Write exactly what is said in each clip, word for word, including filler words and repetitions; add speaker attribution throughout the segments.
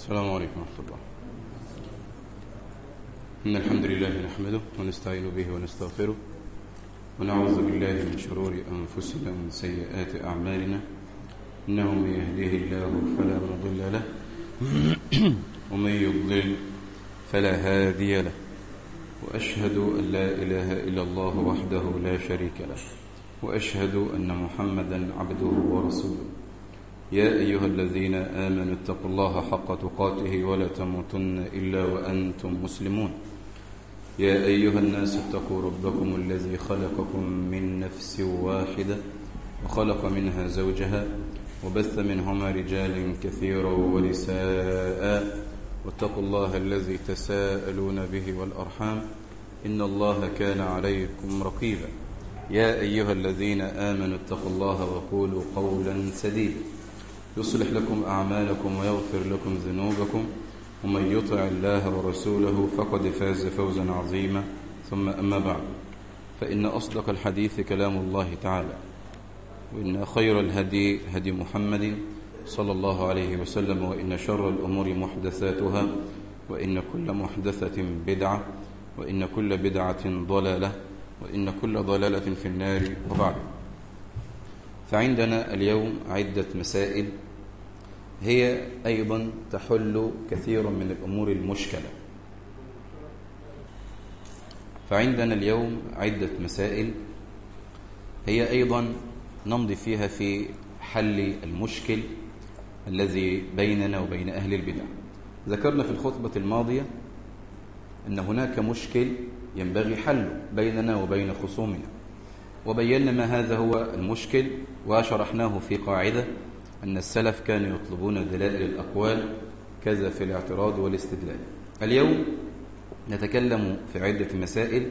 Speaker 1: السلام عليكم ورحمة الله. إن الحمد لله نحمده ونستعين به ونستغفره ونعوذ بالله من شرور أنفسنا ومن سيئات أعمالنا، إنه من يهديه الله فلا مضل له ومن يضلل فلا هادي له، وأشهد أن لا إله إلا الله وحده لا شريك له، وأشهد أن محمدا عبده ورسوله. يا أيها الذين آمنوا اتقوا الله حق تقاته ولا تموتن إلا وأنتم مسلمون. يا أيها الناس اتقوا ربكم الذي خلقكم من نفس واحدة وخلق منها زوجها وبث منهما رجالا كثيرا ونساء، واتقوا الله الذي تساءلون به والأرحام إن الله كان عليكم رقيبا. يا أيها الذين آمنوا اتقوا الله وقولوا قولا سديدا يصلح لكم أعمالكم ويغفر لكم ذنوبكم، ومن يطع الله ورسوله فقد فاز فوزا عظيما. ثم أما بعد، فإن أصدق الحديث كلام الله تعالى، وإن خير الهدي هدي محمد صلى الله عليه وسلم، وإن شر الأمور محدثاتها، وإن كل محدثة بدعة، وإن كل بدعة ضلالة، وإن كل ضلالة في النار. وبعد، فعندنا اليوم عدة مسائل هي أيضا تحل كثيرا من الأمور المشكلة. فعندنا اليوم عدة مسائل هي أيضا نمضي فيها في حل المشكل الذي بيننا وبين أهل البدع. ذكرنا في الخطبة الماضية أن هناك مشكل ينبغي حله بيننا وبين خصومنا، وبينا ما هذا هو المشكل، وشرحناه في قاعدة أن السلف كانوا يطلبون دلائل الأقوال كذا في الاعتراض والاستدلال. اليوم نتكلم في عدة مسائل.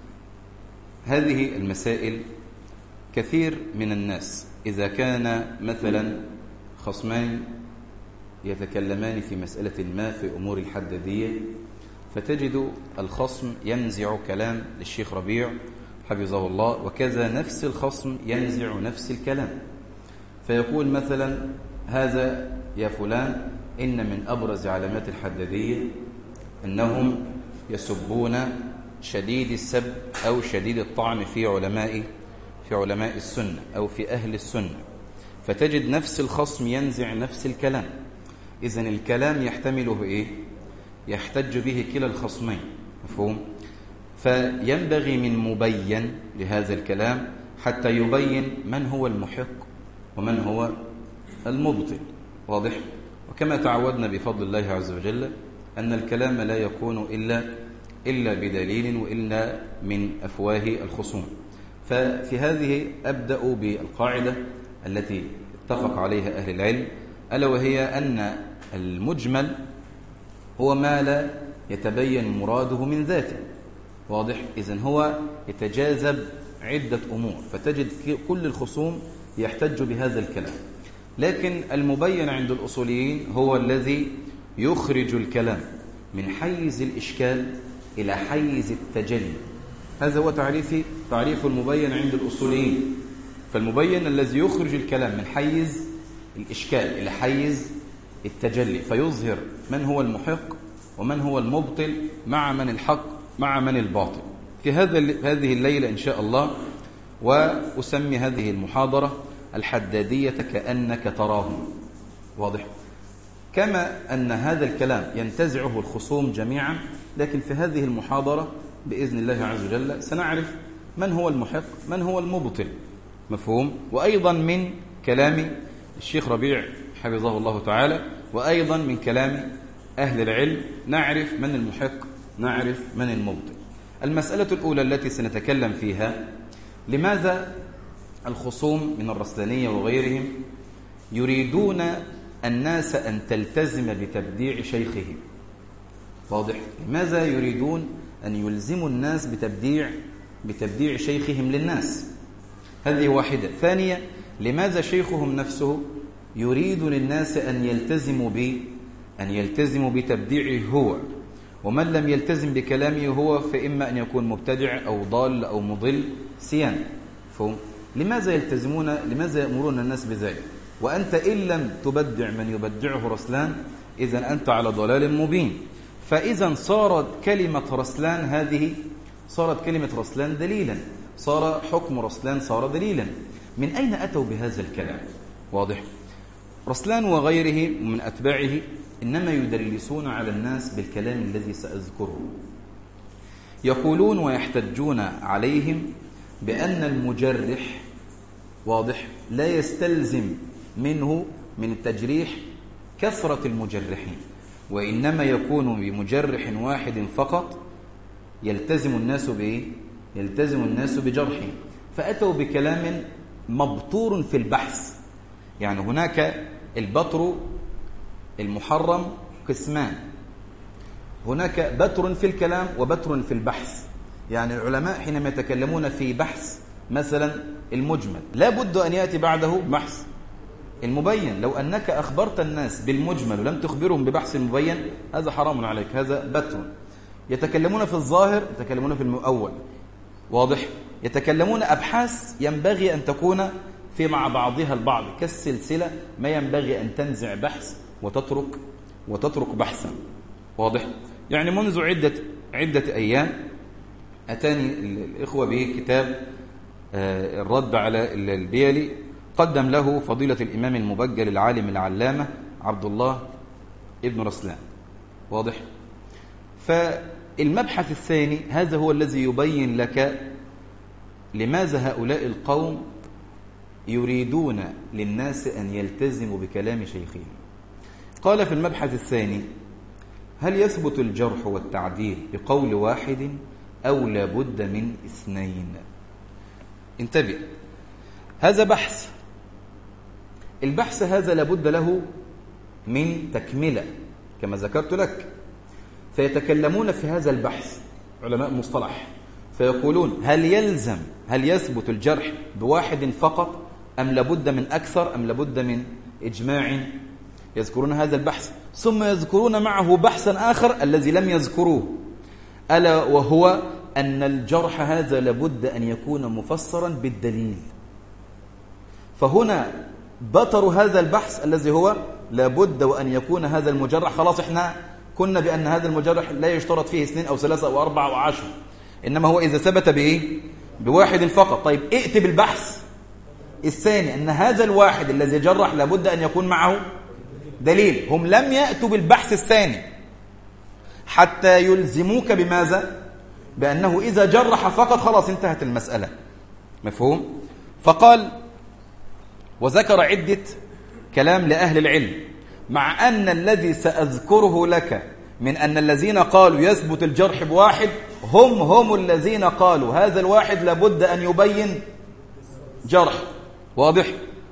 Speaker 1: هذه المسائل كثير من الناس إذا كان مثلا خصمان يتكلمان في مسألة ما في أمور الحدادية، فتجد الخصم ينزع كلام للشيخ ربيع حفظه الله، وكذا نفس الخصم ينزع نفس الكلام، فيقول مثلا: هذا يا فلان إن من أبرز علامات الحدادية أنهم يسبون شديد السب أو شديد الطعن في علماء في علماء السنة أو في أهل السنة، فتجد نفس الخصم ينزع نفس الكلام. إذن الكلام يحتمله إيه؟ يحتج به كلا الخصمين، مفهوم؟ فينبغي من مبين لهذا الكلام حتى يبين من هو المحق ومن هو المبطل، واضح؟ وكما تعودنا بفضل الله عز وجل أن الكلام لا يكون إلا إلا بدليل وإلا من أفواه الخصوم. ففي هذه أبدأ بالقاعدة التي اتفق عليها أهل العلم، ألا وهي أن المجمل هو ما لا يتبين مراده من ذاته، واضح؟ إذن هو يتجاذب عدة أمور، فتجد كل الخصوم يحتج بهذا الكلام. لكن المبين عند الأصوليين هو الذي يخرج الكلام من حيز الإشكال إلى حيز التجلي. هذا هو تعريف تعريف المبين عند الأصوليين. فالمبين الذي يخرج الكلام من حيز الإشكال إلى حيز التجلي، فيظهر من هو المحق ومن هو المبطل، مع من الحق مع من الباطل. في هذا هذه الليلة إن شاء الله، وأسمي هذه المحاضرة الحدادية كأنك تراهم، واضح؟ كما أن هذا الكلام ينتزعه الخصوم جميعا، لكن في هذه المحاضرة بإذن الله عز وجل سنعرف من هو المحق من هو المبطل، مفهوم؟ وأيضا من كلام الشيخ ربيع حفظه الله تعالى، وأيضا من كلام أهل العلم نعرف من المحق نعرف من المبطل. المسألة الأولى التي سنتكلم فيها: لماذا الخصوم من الرسلانية وغيرهم يريدون الناس أن تلتزم بتبديع شيخهم؟ واضح؟ لماذا يريدون أن يلزموا الناس بتبديع بتبديع شيخهم للناس؟ هذه واحدة. ثانية: لماذا شيخهم نفسه يريد للناس أن يلتزموا ب أن يلتزموا بتبديعه هو، ومن لم يلتزم بكلامه هو فإما أن يكون مبتدع أو ضال أو مضل سيان. فهم لماذا يلتزمون لماذا يأمرون الناس بذلك؟ وأنت إن لم تبدع من يبدعه رسلان، إذن أنت على ضلال مبين. فإذا صارت كلمة رسلان هذه صارت كلمة رسلان دليلا، صار حكم رسلان صار دليلا. من أين أتوا بهذا الكلام؟ واضح. رسلان وغيره من أتباعه إنما يدلسون على الناس بالكلام الذي سأذكره. يقولون ويحتجون عليهم بأن المجرح واضح لا يستلزم منه من التجريح كثرة المجرحين، وإنما يكون بمجرح واحد فقط يلتزم الناس بإيه؟ يلتزم الناس بجرحه. فأتوا بكلام مبطور في البحث. يعني هناك البطر المحرم قسمان، هناك بتر في الكلام وبتر في البحث. يعني العلماء حينما يتكلمون في بحث مثلا المجمل لا بد أن يأتي بعده بحث المبين. لو أنك أخبرت الناس بالمجمل ولم تخبرهم ببحث المبين هذا حرام عليك، هذا بتر. يتكلمون في الظاهر، يتكلمون في المؤول، واضح. يتكلمون أبحاث ينبغي أن تكون في مع بعضها البعض كالسلسلة، ما ينبغي أن تنزع بحث وتترك وتترك بحثا، واضح. يعني منذ عدة عدة أيام أتاني الإخوة بكتاب الرد على البيلي، قدم له فضيلة الإمام المبجل العالم العلامة عبد الله ابن رسلان، واضح. فالمبحث الثاني هذا هو الذي يبين لك لماذا هؤلاء القوم يريدون للناس أن يلتزموا بكلام شيخهم. قال في المبحث الثاني: هل يثبت الجرح والتعديل بقول واحد أو لابد من اثنين؟ انتبه، هذا بحث. البحث هذا لابد له من تكملة كما ذكرت لك. فيتكلمون في هذا البحث علماء المصطلح فيقولون: هل يلزم هل يثبت الجرح بواحد فقط أم لابد من أكثر أم لابد من إجماع؟ يذكرون هذا البحث، ثم يذكرون معه بحثا آخر الذي لم يذكروه، ألا وهو أن الجرح هذا لابد أن يكون مفسرا بالدليل. فهنا بطروا هذا البحث الذي هو لابد وأن يكون هذا المجرح، خلاص احنا كنا بأن هذا المجرح لا يشترط فيه اثنين أو ثلاثة أو أربعة أو عشر، إنما هو إذا ثبت بإيه؟ بواحد فقط. طيب ائت بالبحث الثاني أن هذا الواحد الذي جرح لابد أن يكون معه دليل. هم لم يأتوا بالبحث الثاني حتى يلزموك بماذا؟ بأنه إذا جرح فقط خلاص انتهت المسألة. مفهوم؟ فقال وذكر عدة كلام لأهل العلم، مع أن الذي سأذكره لك من أن الذين قالوا يثبت الجرح بواحد هم هم الذين قالوا هذا الواحد لابد أن يبين جرح، واضح.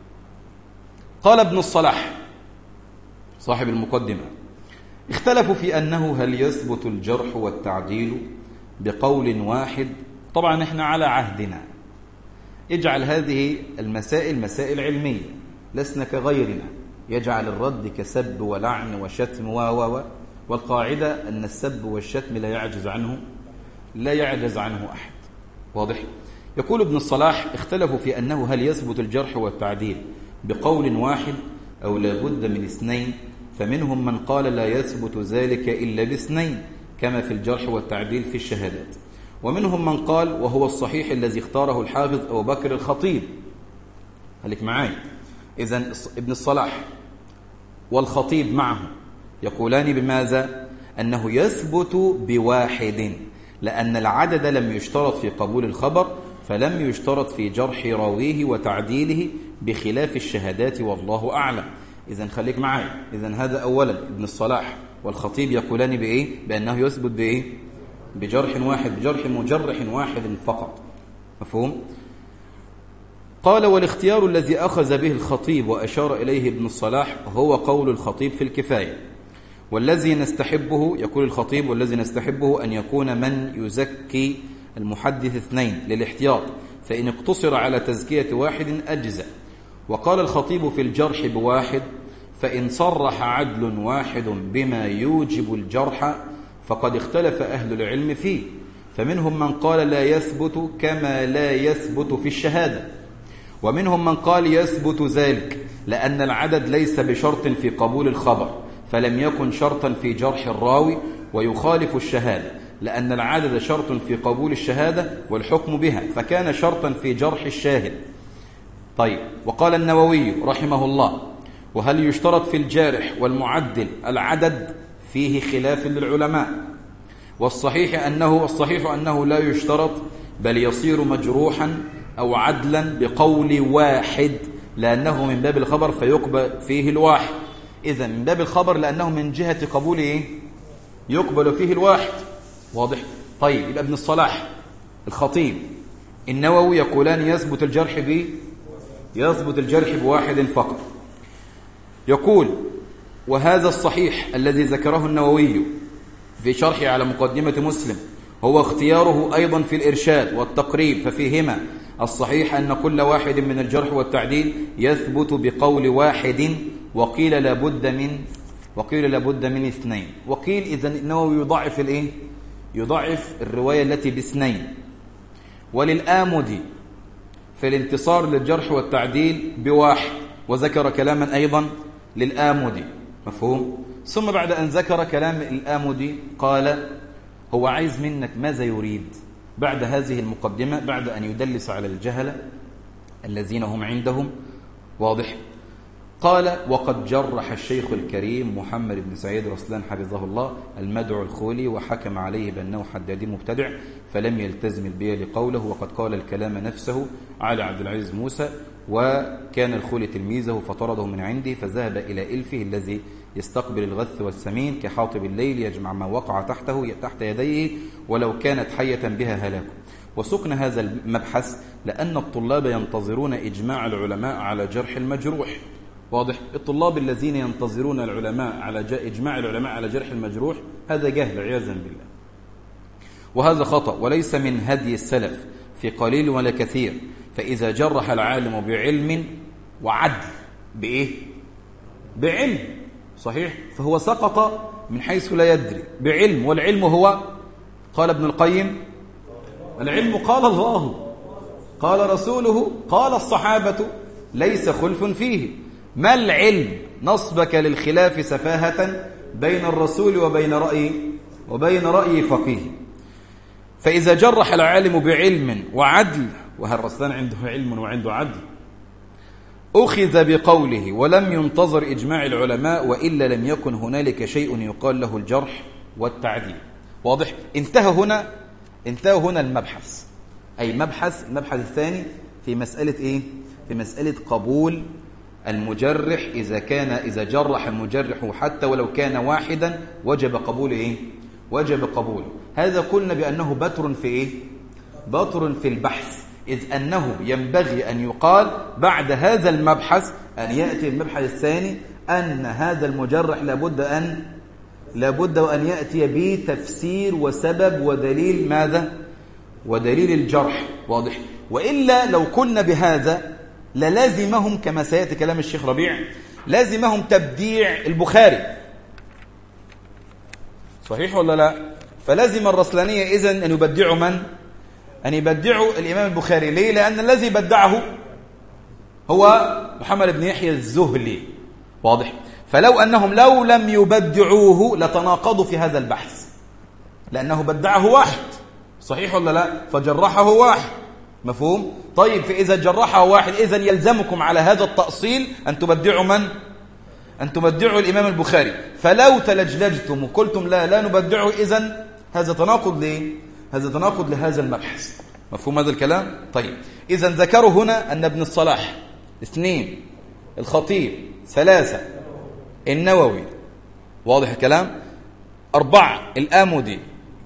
Speaker 1: قال ابن الصلاح صاحب المقدمة: اختلفوا في أنه هل يثبت الجرح والتعديل بقول واحد. طبعا احنا على عهدنا، اجعل هذه المسائل مسائل علمية، لسنا كغيرنا يجعل الرد كسب ولعن وشتم و و والقاعدة أن السب والشتم لا يعجز عنه لا يعجز عنه أحد، واضح. يقول ابن الصلاح: اختلفوا في أنه هل يثبت الجرح والتعديل بقول واحد أو لابد من اثنين، فمنهم من قال لا يثبت ذلك إلا باثنين كما في الجرح والتعديل في الشهادات، ومنهم من قال وهو الصحيح الذي اختاره الحافظ أبو بكر الخطيب. خليك معاي. إذن ابن الصلاح والخطيب معه يقولان بماذا؟ أنه يثبت بواحد، لأن العدد لم يشترط في قبول الخبر، فلم يشترط في جرح راويه وتعديله بخلاف الشهادات، والله أعلم. إذن خليك معاي. إذن هذا أولا ابن الصلاح والخطيب يقولان بإيه؟ بأنه يثبت بإيه؟ بجرح واحد، بجرح مجرح واحد فقط. مفهوم؟ قال: والاختيار الذي أخذ به الخطيب وأشار إليه ابن الصلاح هو قول الخطيب في الكفاية، والذي نستحبه، يقول الخطيب، والذي نستحبه أن يكون من يزكي المحدث اثنين للاحتياط، فإن اقتصر على تزكية واحد أجزأ. وقال الخطيب في الجرح بواحد: فإن صرح عدل واحد بما يوجب الجرح فقد اختلف أهل العلم فيه، فمنهم من قال لا يثبت كما لا يثبت في الشهادة، ومنهم من قال يثبت ذلك لأن العدد ليس بشرط في قبول الخبر، فلم يكن شرطا في جرح الراوي ويخالف الشهادة، لأن العدد شرط في قبول الشهادة والحكم بها، فكان شرطا في جرح الشاهد. طيب، وقال النووي رحمه الله: وهل يشترط في الجارح والمعدل العدد؟ فيه خلاف للعلماء، والصحيح أنه, الصحيح أنه لا يشترط، بل يصير مجروحا أو عدلا بقول واحد، لأنه من باب الخبر فيقبل فيه الواحد. إذا من باب الخبر لأنه من جهة قبول إيه؟ يقبل فيه الواحد. واضح؟ طيب، يبقى ابن الصلاح، الخطيب، النووي يقولان يثبت الجرح ب يثبت الجرح بواحد فقط. يقول: وهذا الصحيح الذي ذكره النووي في شرحه على مقدمة مسلم هو اختياره أيضا في الإرشاد والتقريب، ففيهما الصحيح أن كل واحد من الجرح والتعديل يثبت بقول واحد، وقيل لابد من وقيل لابد من اثنين. وقيل إذن النووي يضعف الإيه؟ يضعف الرواية التي باثنين. وللآمدي في الانتصار للجرح والتعديل بواحد، وذكر كلاما أيضا للآمدي، مفهوم؟ ثم بعد أن ذكر كلام الآمدي قال: هو عايز منك ماذا يريد بعد هذه المقدمة، بعد أن يدلس على الجهلة الذين هم عندهم. واضح؟ قال: وقد جرح الشيخ الكريم محمد بن سعيد رسلان حفظه الله المدعو الخولي، وحكم عليه بأنه حدادي مبتدع، فلم يلتزم البيع لقوله، وقد قال الكلام نفسه على عبد العزيز موسى، وكان الخولي تلميذه فطرده من عنده، فذهب إلى إلفه الذي يستقبل الغث والسمين كحاطب الليل، يجمع ما وقع تحته تحت يديه ولو كانت حية بها هلاكه. وسكن هذا المبحث لأن الطلاب ينتظرون إجماع العلماء على جرح المجروح. واضح؟ الطلاب الذين ينتظرون العلماء على إجماع العلماء على جرح المجروح هذا جهل عياذا بالله، وهذا خطأ، وليس من هدي السلف في قليل ولا كثير. فإذا جرح العالم بعلم وعدل، بإيه؟ بعلم، صحيح، فهو سقط من حيث لا يدري بعلم، والعلم هو، قال ابن القيم: العلم قال الله قال رسوله قال الصحابة ليس خلف فيه. ما العلم؟ نصبك للخلاف سفاهة بين الرسول وبين رأي وبين رأي فقيه. فإذا جرح العالم بعلم وعدل، وهل رسلان عنده علم وعنده عدل، أخذ بقوله ولم ينتظر إجماع العلماء، وإلا لم يكن هنالك شيء يقال له الجرح والتعديل. واضح؟ انتهى هنا انتهى هنا المبحث، أي مبحث المبحث الثاني في مسألة إيه؟ في مسألة قبول المجرح. إذا كان إذا جرح المجرح حتى ولو كان واحدا وجب قبول إيه؟ وجب قبوله. هذا قلنا بأنه بتر في إيه؟ بتر في البحث، إذ أنه ينبغي أن يقال بعد هذا المبحث أن يأتي المبحث الثاني أن هذا المجرح لابد أن لابد أن يأتي بتفسير وسبب ودليل ماذا؟ ودليل الجرح. واضح؟ وإلا لو كنا بهذا للازمهم، كما سيأتي كلام الشيخ ربيع، لازمهم تبديع البخاري، صحيح ولا لا؟ فلازم الرسلانية إذن أن يبدعوا من؟ أن يبدعوا الإمام البخاري. ليه؟ لأن الذي بدعه هو محمد بن يحيى الزهلي. واضح؟ فلو أنهم لو لم يبدعوه لتناقضوا في هذا البحث، لأنه بدعه واحد، صحيح ولا لا؟ فجرحه واحد، مفهوم؟ طيب، فإذا جرحه واحد إذن يلزمكم على هذا التأصيل أن تبدعوا من؟ أن تبدعوا الإمام البخاري. فلو تلجلجتم وقلتم لا لا نبدعه، إذن هذا تناقض ليه؟ هذا تناقض لهذا المبحث. مفهوم هذا الكلام؟ طيب، إذن ذكروا هنا أن ابن الصلاح اثنين، الخطيب ثلاثة، النووي، واضح الكلام، أربعة، الآمدي،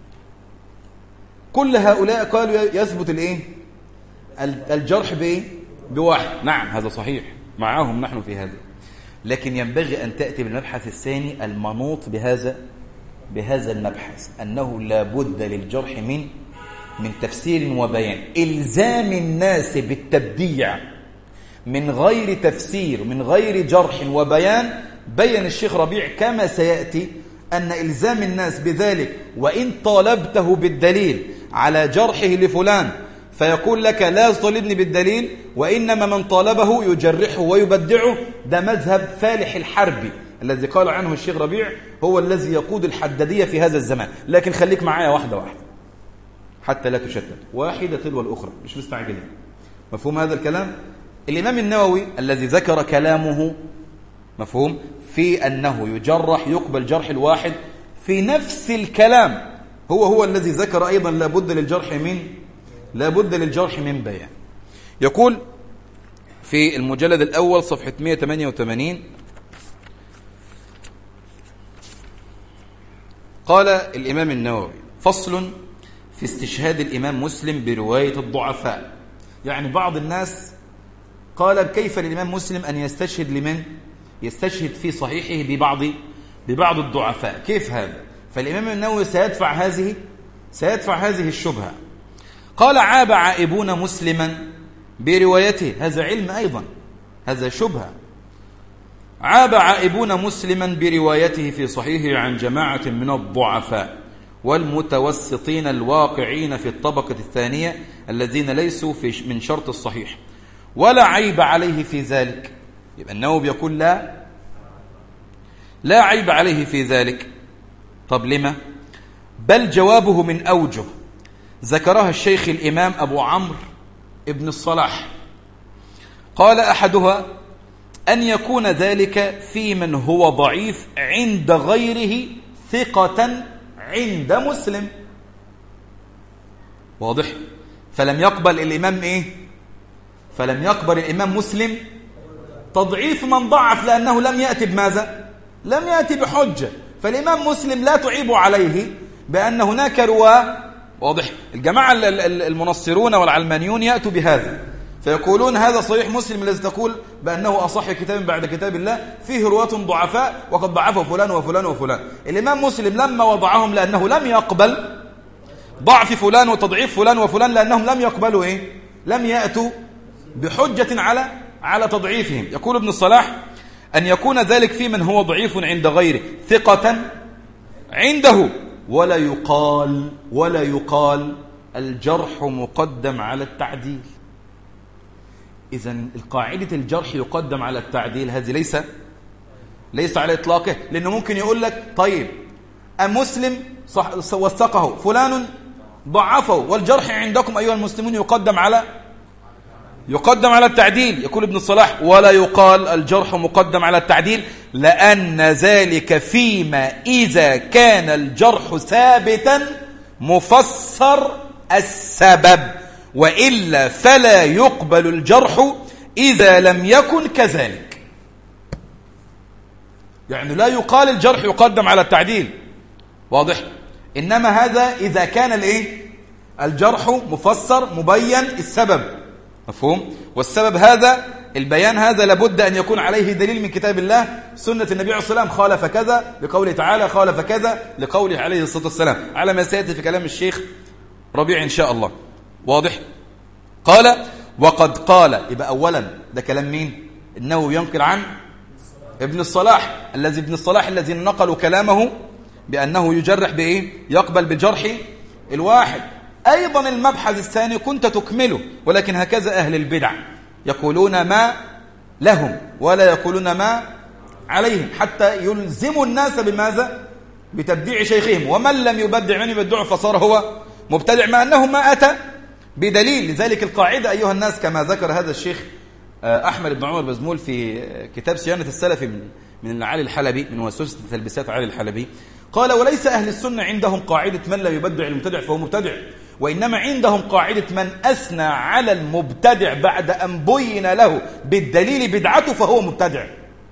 Speaker 1: كل هؤلاء قالوا يثبت الإيه؟ الجرح بإيه؟ بواحد. نعم، هذا صحيح، معهم نحن في هذا، لكن ينبغي أن تأتي بالمبحث الثاني المنوط بهذا بهذا المبحث، أنه لا بد للجرح من من تفسير وبيان. إلزام الناس بالتبديع من غير تفسير، من غير جرح وبيان، بين الشيخ ربيع كما سيأتي أن إلزام الناس بذلك، وإن طالبته بالدليل على جرحه لفلان فيقول لك لا تطالبني بالدليل، وإنما من طالبه يجرحه ويبدعه، ده مذهب فالح الحربي الذي قال عنه الشيخ ربيع هو الذي يقود الحدادية في هذا الزمان. لكن خليك معايا واحدة واحدة حتى لا تشتت، واحدة تلو الأخرى، مش مستعجلين. مفهوم هذا الكلام؟ الإمام النووي الذي ذكر كلامه مفهوم في أنه يجرح يقبل جرح الواحد، في نفس الكلام هو هو الذي ذكر أيضا لابد للجرح من لابد للجرح من بيان. يقول في المجلد الأول صفحة مئة وثمانية وثمانين قال الإمام النووي: فصل في استشهاد الإمام مسلم برواية الضعفاء. يعني بعض الناس قال كيف للإمام مسلم أن يستشهد لمن؟ يستشهد في صحيحه ببعض ببعض الضعفاء، كيف هذا؟ فالإمام النووي سيدفع هذه سيدفع هذه الشبهة. قال: عاب عائبون مسلما بروايته. هذا علم أيضا، هذا شبهة. عاب عائبون مسلما بروايته في صحيحه عن جماعة من الضعفاء والمتوسطين الواقعين في الطبقة الثانية الذين ليسوا في من شرط الصحيح، ولا عيب عليه في ذلك. يبقى النووي يقول لا لا عيب عليه في ذلك. طب لما؟ بل جوابه من أوجه ذكرها الشيخ الإمام أبو عمرو ابن الصلاح. قال: أحدها أن يكون ذلك في من هو ضعيف عند غيره ثقة عند مسلم. واضح؟ فلم يقبل الإمام إيه؟ فلم يقبل الإمام مسلم تضعيف من ضعف، لأنه لم يأتي بماذا؟ لم يأتي بحجة. فالإمام مسلم لا تعيب عليه بأن هناك رواه. واضح؟ الجماعة المنصرون والعلمانيون يأتوا بهذا فيقولون هذا صحيح مسلم الذي تقول بأنه أصح كتاب بعد كتاب الله فيه رواة ضعفاء وقد ضعفه فلان وفلان وفلان. الإمام مسلم لما وضعهم لأنه لم يقبل ضعف فلان وتضعيف فلان وفلان، لأنهم لم يقبلوا إيه؟ لم يأتوا بحجة على على تضعيفهم. يقول ابن الصلاح: أن يكون ذلك في من هو ضعيف عند غيره ثقة عنده، ولا يقال ولا يقال الجرح مقدم على التعديل. إذن القاعدة الجرح يقدم على التعديل هذه ليس ليس على إطلاقه، لأنه ممكن يقول لك طيب المسلم وثقه فلان ضعفه، والجرح عندكم أيها المسلمون يقدم على يقدم على التعديل. يقول ابن الصلاح: ولا يقال الجرح مقدم على التعديل، لأن ذلك فيما إذا كان الجرح ثابتا مفسر السبب، وإلا فلا يقبل الجرح إذا لم يكن كذلك. يعني لا يقال الجرح يقدم على التعديل، واضح؟ إنما هذا إذا كان الإيه؟ الجرح مفسر مبين السبب، مفهوم؟ والسبب هذا البيان هذا لابد أن يكون عليه دليل من كتاب الله، سنة النبي عليه الصلاة والسلام، خالف كذا لقوله تعالى، خالف كذا لقوله عليه الصلاة والسلام، على ما سيأتي في كلام الشيخ ربيع إن شاء الله. واضح؟ قال: وقد قال. يبقى أولا ده كلام مين؟ النووي ينقل عن ابن الصلاح، الذي ابن الصلاح الذي نقلوا كلامه بأنه يجرح بإيه؟ يقبل بجرح الواحد. أيضا المبحث الثاني كنت تكمله، ولكن هكذا أهل البدع يقولون ما لهم ولا يقولون ما عليهم، حتى يلزموا الناس بماذا؟ بتبديع شيخهم. ومن لم يبدع من يبدعه فصار هو مبتدع، مع أنه ما أتى بدليل. لذلك القاعدة أيها الناس كما ذكر هذا الشيخ أحمد بن عمر بزمول في كتاب صيانة السلف من من علي الحلبي، من وسوسة تلبيسات علي الحلبي، قال: وليس أهل السنة عندهم قاعدة من لا يبدع المبتدع فهو مبتدع، وإنما عندهم قاعدة من أثنى على المبتدع بعد أن بين له بالدليل بدعته فهو مبتدع.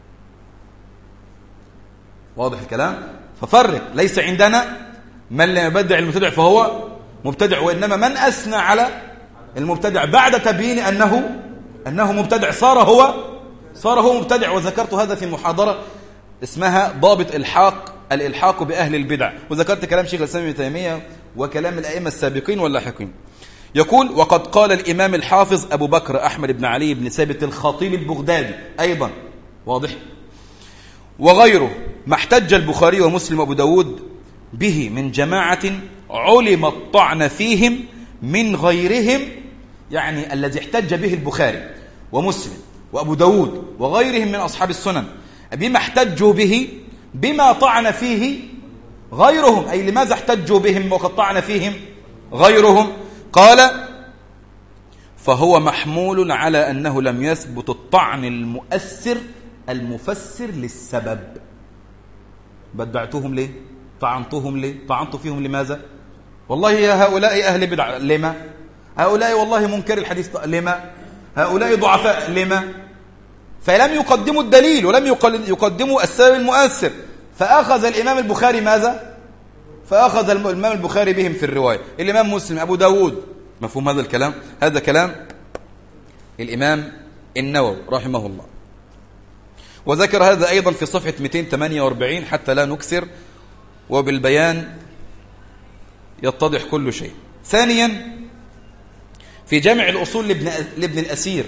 Speaker 1: واضح الكلام؟ ففرق، ليس عندنا من لا يبدع المبتدع فهو مبتدع، وإنما من أثنى على المبتدع بعد تبيين أنه أنه مبتدع صار هو صار هو مبتدع. وذكرت هذا في محاضرة اسمها ضابط الحاق الإلحاق بأهل البدع، وذكرت كلام شيخ الإسلام ابن تيمية وكلام الأئمة السابقين واللاحقين. يقول: وقد قال الإمام الحافظ أبو بكر أحمد بن علي بن ثابت الخطيب البغدادي أيضا، واضح، وغيره، ما احتج البخاري ومسلم وأبو داود به من جماعة علم الطعن فيهم من غيرهم، يعني الذي احتج به البخاري ومسلم وأبو داود وغيرهم من أصحاب السنن، بما احتجوا به بما طعن فيه غيرهم، أي لماذا احتجوا بهم وقد طعن فيهم غيرهم؟ قال فهو محمول على أنه لم يثبت الطعن المؤثر المفسر للسبب. بدعتهم ليه؟ طعنتهم ليه؟ طعنت فيهم لماذا؟ والله يا هؤلاء أهل بدع، لما؟ هؤلاء والله منكر الحديث، لما؟ هؤلاء ضعفاء، لما؟ فلم يقدموا الدليل ولم يقدموا السبب المؤثر، فأخذ الإمام البخاري ماذا؟ فأخذ الإمام البخاري بهم في الرواية، الإمام مسلم، أبو داود. مفهوم هذا الكلام؟ هذا كلام الإمام النووي رحمه الله، وذكر هذا أيضا في صفحة مئتين وثمانية وأربعين حتى لا نكسر، وبالبيان يتضح كل شيء. ثانيا في جامع الأصول لابن, لابن الأسير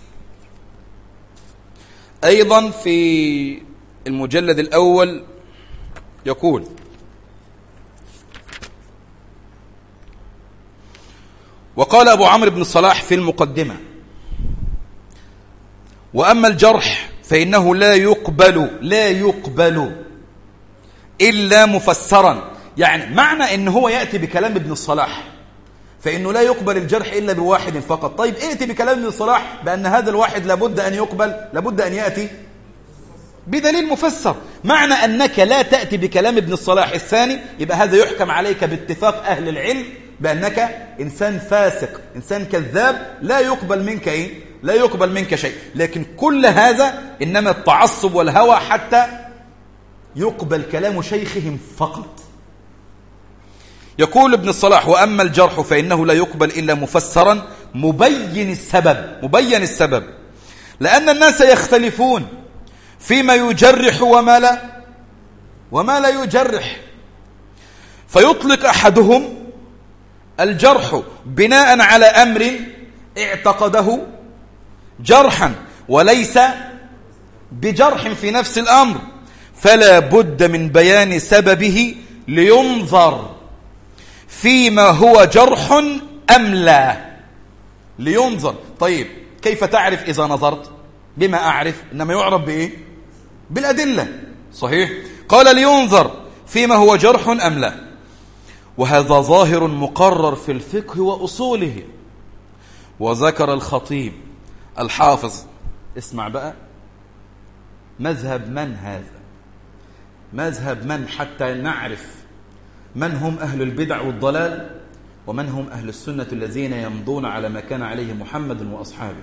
Speaker 1: أيضا في المجلد الأول يقول: وقال أبو عمرو بن الصلاح في المقدمة: وأما الجرح فإنه لا يقبل لا يقبل إلا مفسرا. يعني معنى إن هو يأتي بكلام ابن الصلاح فإنه لا يقبل الجرح إلا بواحد فقط. طيب ائتي بكلام ابن الصلاح بأن هذا الواحد لابد أن يقبل، لابد أن يأتي بدليل مفسر. معنى أنك لا تأتي بكلام ابن الصلاح الثاني يبقى هذا يحكم عليك باتفاق أهل العلم بأنك إنسان فاسق، إنسان كذاب، لا يقبل منك إيه؟ لا يقبل منك شيء. لكن كل هذا إنما التعصب والهوى حتى يقبل كلام شيخهم فقط. يقول ابن الصلاح: وأما الجرح فإنه لا يقبل إلا مفسرا مبين السبب مبين السبب لأن الناس يختلفون فيما يجرح وما لا وما لا يجرح، فيطلق أحدهم الجرح بناء على أمر اعتقده جرحا وليس بجرح في نفس الأمر، فلا بد من بيان سببه لينظر فيما هو جرح أم لا. لينظر. طيب كيف تعرف إذا نظرت؟ بما أعرف، إنما يعرف بإيه؟ بالأدلة. صحيح؟ قال لينظر فيما هو جرح أم لا، وهذا ظاهر مقرر في الفقه وأصوله. وذكر الخطيب الحافظ، اسمع بقى، مذهب من هذا؟ مذهب من؟ حتى نعرف من هم أهل البدع والضلال ومن هم أهل السنة الذين يمضون على ما كان عليه محمد وأصحابه.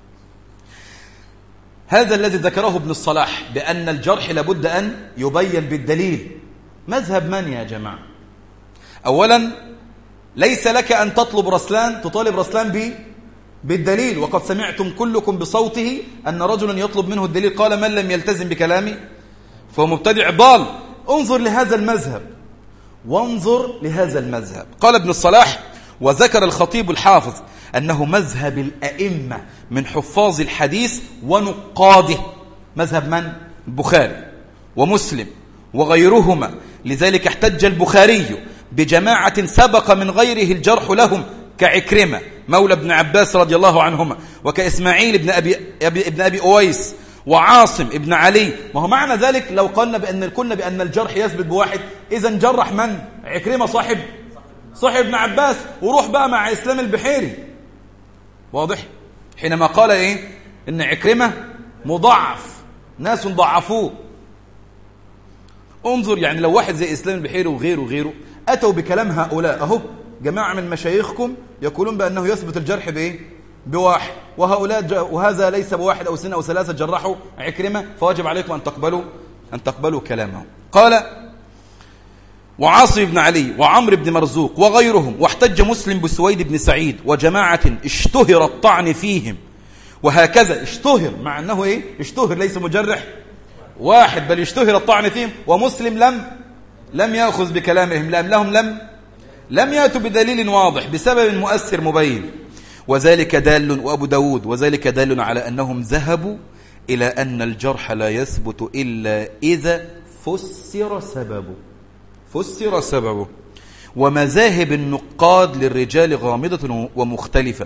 Speaker 1: هذا الذي ذكره ابن الصلاح بأن الجرح لابد أن يبين بالدليل، مذهب من يا جماعة؟ أولا ليس لك أن تطلب رسلان تطالب رسلان به بالدليل، وقد سمعتم كلكم بصوته أن رجلا يطلب منه الدليل قال: من لم يلتزم بكلامي فهو مبتدع ضال. انظر لهذا المذهب وانظر لهذا المذهب. قال ابن الصلاح: وذكر الخطيب الحافظ أنه مذهب الأئمة من حفاظ الحديث ونقاده. مذهب من؟ البخاري ومسلم وغيرهما. لذلك احتج البخاري بجماعة سبق من غيره الجرح لهم كعكرمة مولى ابن عباس رضي الله عنهما، وكإسماعيل ابن أبي, ابن أبي أويس، وعاصم ابن علي. ما هو معنى ذلك لو قلنا بأن كنا بأن الجرح يثبت بواحد، إذن جرح من؟ عكرمة صاحب صاحب ابن عباس. وروح بقى مع إسلام البحيري، واضح؟ حينما قال إيه؟ إن عكرمة مضعف، ناس ضعفوه. انظر، يعني لو واحد زي إسلام البحيري وغيره وغيره أتوا بكلام هؤلاء، أهو جماعة من مشايخكم يقولون بأنه يثبت الجرح بإيه؟ بواحد، وهؤلاء وهذا ليس بواحد أو سنة أو ثلاثة جرحوا عكرمة، فواجب عليكم أن تقبلوا أن تقبلوا كلامه. قال: وعاصم بن علي وعمر بن مرزوق وغيرهم. واحتج مسلم بسويد بن سعيد وجماعة اشتهر الطعن فيهم. وهكذا اشتهر، مع أنه إيه؟ اشتهر، ليس مجرح واحد بل اشتهر الطعن فيهم. ومسلم لم لم يأخذ بكلامهم، لأن لهم لم لم يأتوا بدليل واضح بسبب مؤثر مبين. وذلك دال، وأبو داود، وذلك دال على أنهم ذهبوا إلى أن الجرح لا يثبت إلا إذا فسر سببه فسر سببه ومذاهب النقاد للرجال غامضة ومختلفة.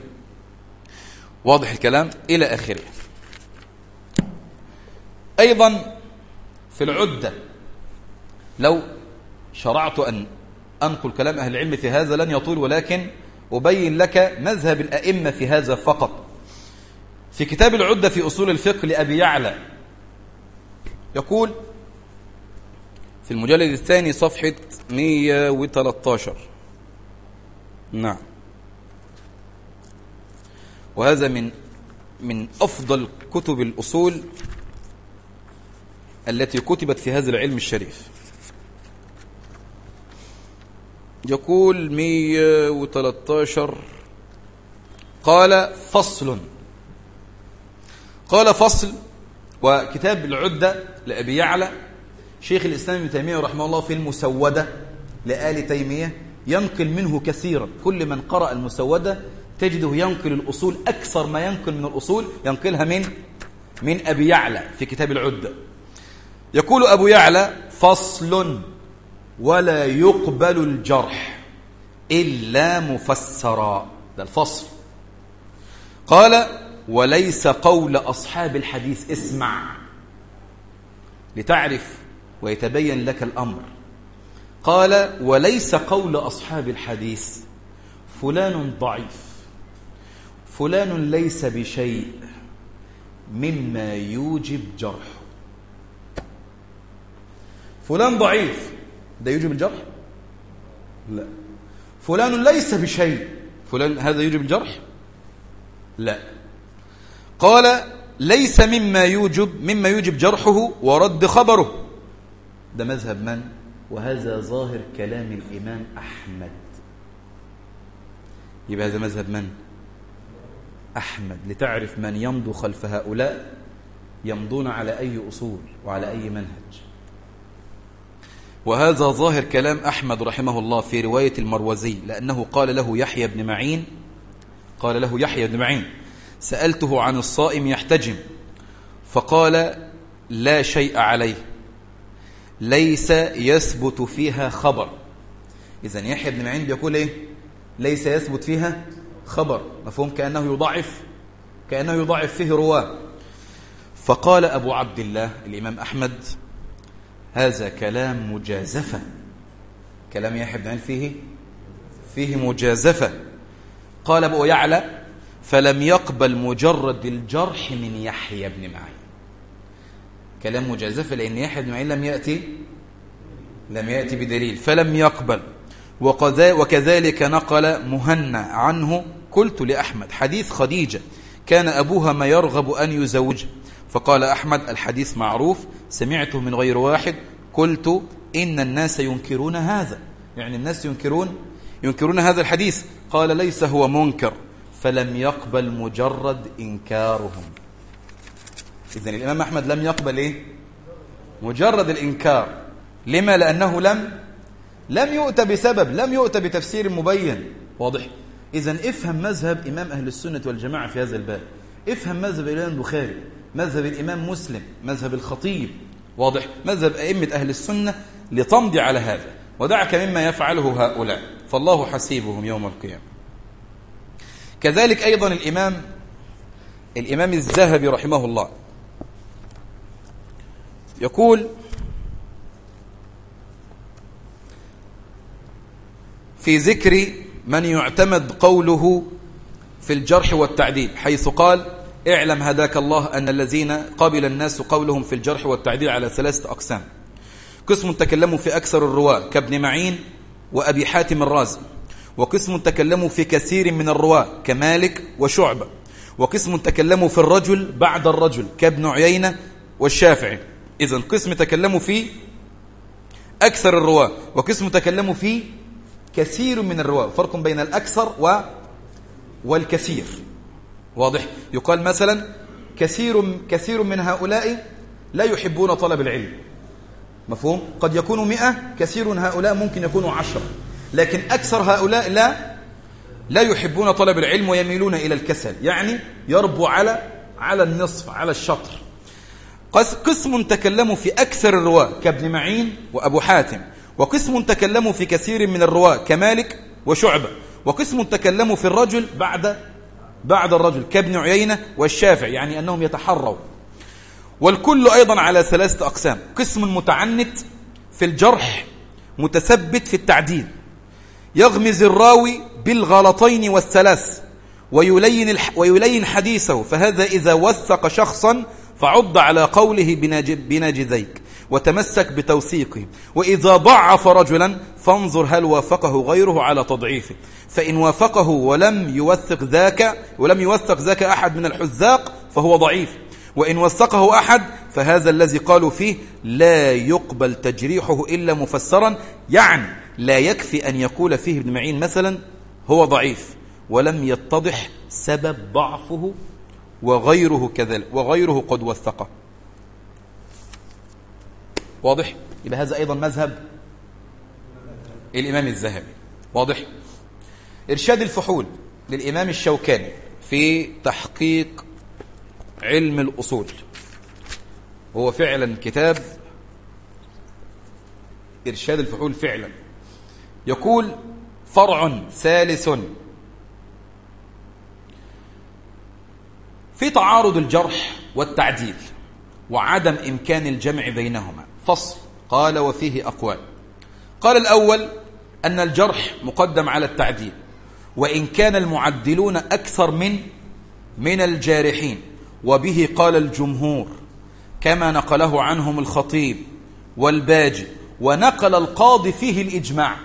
Speaker 1: واضح الكلام إلى آخره. أيضا في العدة لو شرعت أن أنقل كلام أهل العلم في هذا لن يطول، ولكن أبين لك مذهب الأئمة في هذا فقط. في كتاب العدة في أصول الفقه لأبي يعلى يقول في المجلد الثاني صفحة مئة وثلاثة عشر، نعم، وهذا من من أفضل كتب الأصول التي كتبت في هذا العلم الشريف. يقول مئة وثلاثة عشر قال فصل قال فصل وكتاب العدة لأبي يعلى شيخ الإسلام ابن تيمية رحمه الله في المسودة لآل تيمية ينقل منه كثيرا. كل من قرأ المسودة تجده ينقل الأصول أكثر ما ينقل من الأصول ينقلها من من أبي يعلى في كتاب العدة. يقول أبو يعلى فصل ولا يقبل الجرح إلا مفسرا. ده الفصل. قال وليس قول أصحاب الحديث، اسمع لتعرف ويتبين لك الأمر. قال وليس قول أصحاب الحديث فلان ضعيف فلان ليس بشيء مما يوجب جرحه. فلان ضعيف ده يوجب الجرح؟ لا. فلان ليس بشيء فلان هذا يوجب الجرح؟ لا. قال ليس مما يوجب مما يوجب جرحه ورد خبره. ده مذهب من؟ وهذا ظاهر كلام الإمام أحمد. يبقى هذا مذهب من؟ أحمد. لتعرف من يمضي خلف هؤلاء يمضون على أي أصول وعلى أي منهج. وهذا ظاهر كلام أحمد رحمه الله في رواية المروزي، لأنه قال له يحيى بن معين قال له يحيى بن معين سألته عن الصائم يحتجم فقال لا شيء عليه ليس يثبت فيها خبر. إذن يحيى بن معين بيقول إيه؟ ليس يثبت فيها خبر، مفهوم؟ كأنه يضعف كأنه يضعف فيه رواه. فقال أبو عبد الله الإمام أحمد هذا كلام مجازفة. كلام يحيى بن معين فيه فيه مجازفة. قال أبو يعلى فلم يقبل مجرد الجرح من يحيى بن معين. كلام مجازفة لأن يحيى بن معين لم يأتي لم يأتي بدليل فلم يقبل. وكذلك نقل مهنا عنه قلت لأحمد حديث خديجة كان أبوها ما يرغب أن يزوجه فقال أحمد الحديث معروف سمعته من غير واحد. قلت إن الناس ينكرون هذا، يعني الناس ينكرون ينكرون هذا الحديث. قال ليس هو منكر فلم يقبل مجرد إنكارهم. إذن الإمام أحمد لم يقبل إيه؟ مجرد الإنكار. لما؟ لأنه لم لم يؤتى بسبب، لم يؤتى بتفسير مبين. واضح؟ إذن افهم مذهب إمام أهل السنة والجماعة في هذا الباب. افهم مذهب الإمام البخاري، مذهب الإمام مسلم، مذهب الخطيب. واضح؟ مذهب أئمة أهل السنة لتمضي على هذا، ودعك مما يفعله هؤلاء فالله حسيبهم يوم القيامة. كذلك أيضا الإمام الإمام الذهبي رحمه الله يقول في ذكر من يعتمد قوله في الجرح والتعديل، حيث قال اعلم هداك الله أن الذين قبل الناس قولهم في الجرح والتعديل على ثلاثة أقسام. قسم تكلموا في أكثر الرواة كابن معين وأبي حاتم الرازي، وقسم تكلموا في كثير من الرواة كمالك وشعبة، وقسم تكلموا في الرجل بعد الرجل كابن عيينة والشافعي. إذن قسم تكلموا في أكثر الرواة، وقسم تكلموا في كثير من الرواة. فرق بين الأكثر و والكثير. واضح؟ يقال مثلا كثير كثير من هؤلاء لا يحبون طلب العلم، مفهوم؟ قد يكونوا مئة، كثير من هؤلاء ممكن يكونوا عشرة، لكن أكثر هؤلاء لا لا يحبون طلب العلم ويميلون إلى الكسل، يعني يربو على على النصف، على الشطر. قسم تكلموا في أكثر الرواة كابن معين وأبو حاتم، وقسم تكلموا في كثير من الرواة كمالك وشعبة، وقسم تكلموا في الرجل بعد بعد الرجل كابن عيينة والشافعي، يعني أنهم يتحروا. والكل أيضا على ثلاثة أقسام: قسم متعنت في الجرح متثبت في التعديل، يغمز الراوي بالغلطين والثلاث ويلين, الح... ويلين حديثه، فهذا إذا وثق شخصا فعض على قوله بناج... بناجذيك وتمسك بتوثيقه، وإذا ضعف رجلا فانظر هل وافقه غيره على تضعيفه، فإن وافقه ولم يوثق ذاك ولم يوثق ذاك أحد من الحذاق فهو ضعيف، وإن وثقه أحد فهذا الذي قالوا فيه لا يقبل تجريحه إلا مفسرا، يعني لا يكفي أن يقول فيه ابن معين مثلا هو ضعيف ولم يتضح سبب ضعفه وغيره كذلك وغيره قد وثقه. واضح؟ يبقى هذا أيضا مذهب الإمام الذهبي. واضح؟ إرشاد الفحول للإمام الشوكاني في تحقيق علم الأصول، هو فعلا كتاب إرشاد الفحول فعلا. يقول: فرع ثالث في تعارض الجرح والتعديل وعدم إمكان الجمع بينهما. فصل. قال: وفيه أقوال. قال الأول أن الجرح مقدم على التعديل، وإن كان المعدلون أكثر من من الجارحين، وبه قال الجمهور كما نقله عنهم الخطيب والباجي، ونقل القاضي فيه الإجماع.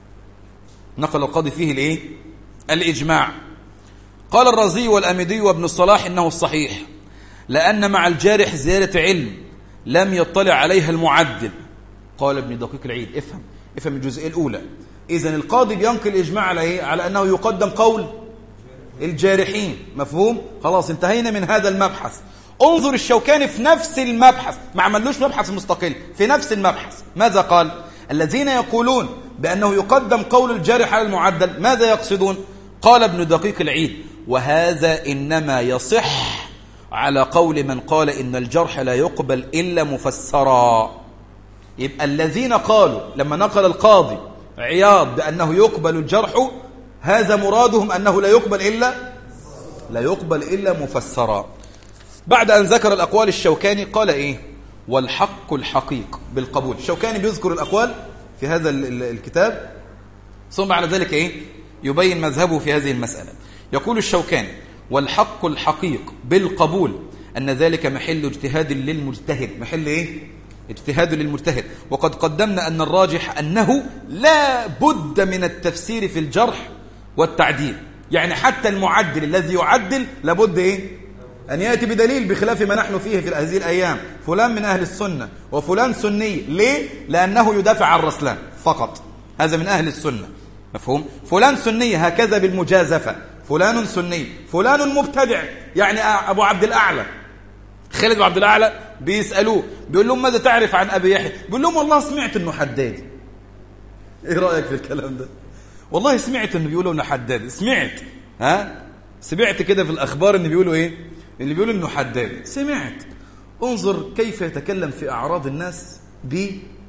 Speaker 1: نقل القاضي فيه الإيه؟ الإجماع. قال الرازي والأمدي وابن الصلاح إنه الصحيح، لأن مع الجارح زيادة علم لم يطلع عليها المعدل. قال ابن دقيق العيد: افهم افهم الجزئية الأولى. إذن القاضي بينقل الإجماع على إيه؟ على أنه يقدم قول الجارحين. مفهوم؟ خلاص انتهينا من هذا المبحث. انظر الشوكاني في نفس المبحث، ما عملوش مبحث مستقل، في نفس المبحث ماذا قال؟ الذين يقولون بأنه يقدم قول الجارح على المعدل ماذا يقصدون؟ قال ابن دقيق العيد: وهذا إنما يصح على قول من قال إن الجرح لا يقبل إلا مفسرا. يبقى الذين قالوا لما نقل القاضي عياض بأنه يقبل الجرح، هذا مرادهم أنه لا يقبل إلا لا يقبل إلا مفسرا. بعد أن ذكر الأقوال الشوكاني قال إيه؟ والحق الحقيق بالقبول. الشوكاني بيذكر الأقوال في هذا الكتاب، ثم بعد ذلك إيه؟ يبين مذهبه في هذه المسألة. يقول الشوكاني: والحق الحقيق بالقبول أن ذلك محل اجتهاد للمجتهد. محل إيه؟ اجتهاد للمجتهد. وقد قدمنا أن الراجح أنه لا بد من التفسير في الجرح والتعديل، يعني حتى المعدل الذي يعدل لابد إيه؟ أن يأتي بدليل، بخلاف ما نحن فيه في هذه الأيام، فلان من أهل السنة وفلان سني. ليه؟ لأنه يدافع عن رسلان فقط، هذا من أهل السنة. مفهوم؟ فلان سني هكذا بالمجازفة، فلان سني، فلان مبتدع، يعني أبو عبد الأعلى خالد بن عبد الأعلى بيسألوه بيقول لهم ماذا تعرف عن أبي يحيى؟ بيقول لهم والله سمعت إنه حدادي. إيه رأيك في الكلام ده؟ والله سمعت إنه بيقولوا إنه حدادي، سمعت ها سمعت كده في الأخبار إن بيقولوا إيه؟ اللي بيقولوا إنه حدادي، سمعت. انظر كيف يتكلم في أعراض الناس ب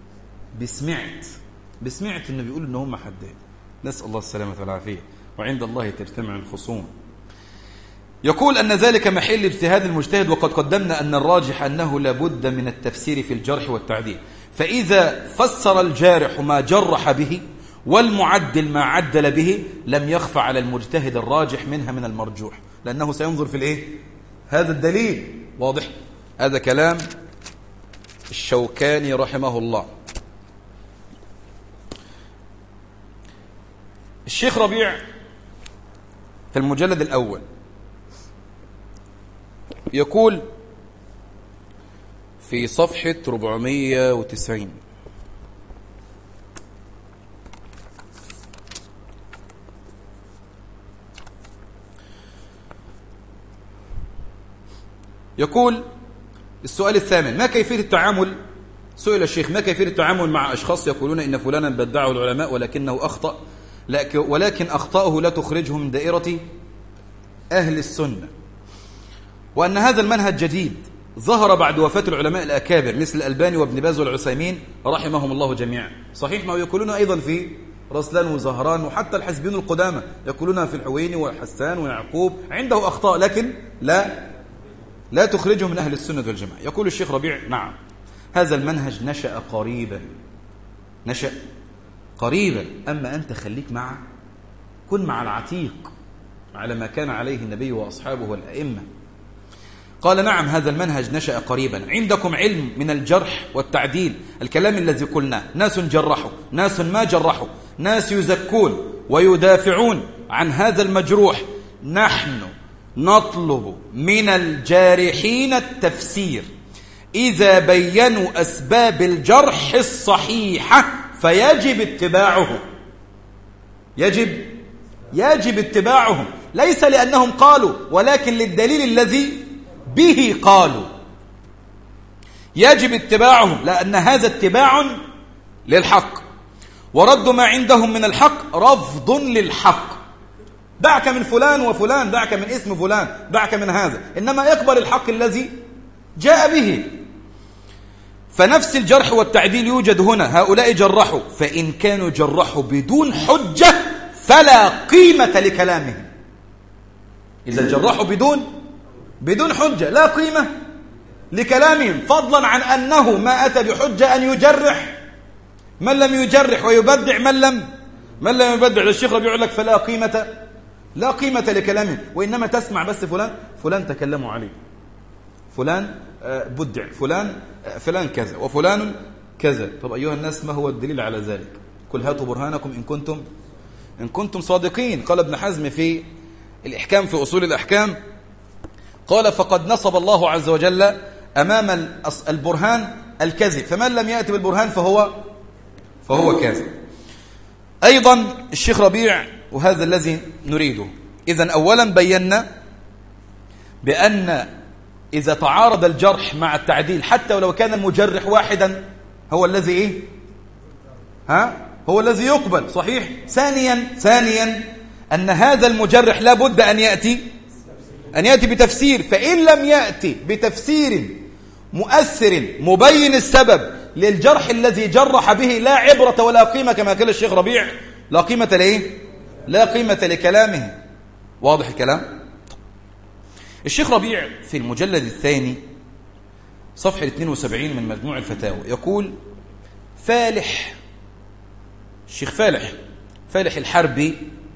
Speaker 1: بسمعت بسمعت إنه بيقولوا إنه هم حدادي. نسأل الله السلامة والعافية، وعند الله تجتمع الخصوم. يقول أن ذلك محل اجتهاد المجتهد، وقد قدمنا أن الراجح أنه لابد من التفسير في الجرح والتعديل، فإذا فسر الجارح ما جرح به والمعدل ما عدل به لم يخفى على المجتهد الراجح منها من المرجوح، لأنه سينظر في الإيه؟ هذا الدليل. واضح؟ هذا كلام الشوكاني رحمه الله. الشيخ ربيع في المجلد الأول يقول في صفحة أربعمائة وتسعين: يقول السؤال الثامن: ما كيفية التعامل؟ سئل الشيخ: ما كيفية التعامل مع أشخاص يقولون إن فلانا بدعه العلماء ولكنه أخطأ، ولكن أخطاؤه لا تخرجه من دائرة أهل السنة، وأن هذا المنهج جديد ظهر بعد وفاة العلماء الأكابر مثل الألباني وابن باز والعثيمين رحمهم الله جميعا. صحيح ما يقولون أيضا في رسلان وزهران، وحتى الحزبين القدامى يقولونها في الحويني وحسان ويعقوب، عنده أخطاء لكن لا لا تخرجه من أهل السنة والجماعة. يقول الشيخ ربيع: نعم، هذا المنهج نشأ قريبا، نشأ قريبا، أما أنت خليك مع كن مع العتيق على ما كان عليه النبي وأصحابه والأئمة. قال: نعم، هذا المنهج نشأ قريبا، عندكم علم من الجرح والتعديل، الكلام الذي قلناه، ناس جرحوا، ناس ما جرحوا، ناس يزكون ويدافعون عن هذا المجروح. نحن نطلب من الجارحين التفسير إذا بينوا أسباب الجرح الصحيحة فيجب اتباعه. يجب يجب اتباعهم، ليس لأنهم قالوا، ولكن للدليل الذي به قالوا. يجب اتباعهم لأن هذا اتباع للحق، ورد ما عندهم من الحق رفض للحق. دعك من فلان وفلان، دعك من اسم فلان، دعك من هذا، إنما يقبل الحق الذي جاء به. فنفس الجرح والتعديل يوجد هنا. هؤلاء جرحوا، فإن كانوا جرحوا بدون حجة فلا قيمة لكلامهم. إذا جرحوا بدون بدون حجة لا قيمة لكلامهم، فضلا عن أنه ما أتى بحجة أن يجرح من لم يجرح ويبدع من لم من لم يبدع. الشيخ ربيع يقول لك: فلا قيمة لا قيمة لكلامهم، وإنما تسمع بس فلان فلان تكلموا عليه، فلان بدع، فلان فلان كذا، وفلان كذا. طب أيها الناس، ما هو الدليل على ذلك؟ قل هاتوا برهانكم إن كنتم إن كنتم صادقين. قال ابن حزم في الإحكام في أصول الأحكام، قال: فقد نصب الله عز وجل أمام البرهان الكذب، فمن لم يأتي بالبرهان فهو فهو كاذب. أيضا الشيخ ربيع، وهذا الذي نريده، إذن أولا بينا بأن إذا تعارض الجرح مع التعديل، حتى ولو كان المجرح واحدا، هو الذي إيه؟ ها؟ هو الذي يقبل، صحيح؟ ثانيا ثانيا أن هذا المجرح لا بد أن يأتي أن يأتي بتفسير، فإن لم يأتي بتفسير مؤثر مبين السبب للجرح الذي جرح به لا عبرة ولا قيمة، كما قال الشيخ ربيع: لا قيمة لإيه؟ لا قيمة لكلامه. واضح الكلام؟ الشيخ ربيع في المجلد الثاني صفحة اثنين وسبعين من مجموع الفتاوى يقول: فالح الشيخ فالح فالح الحربي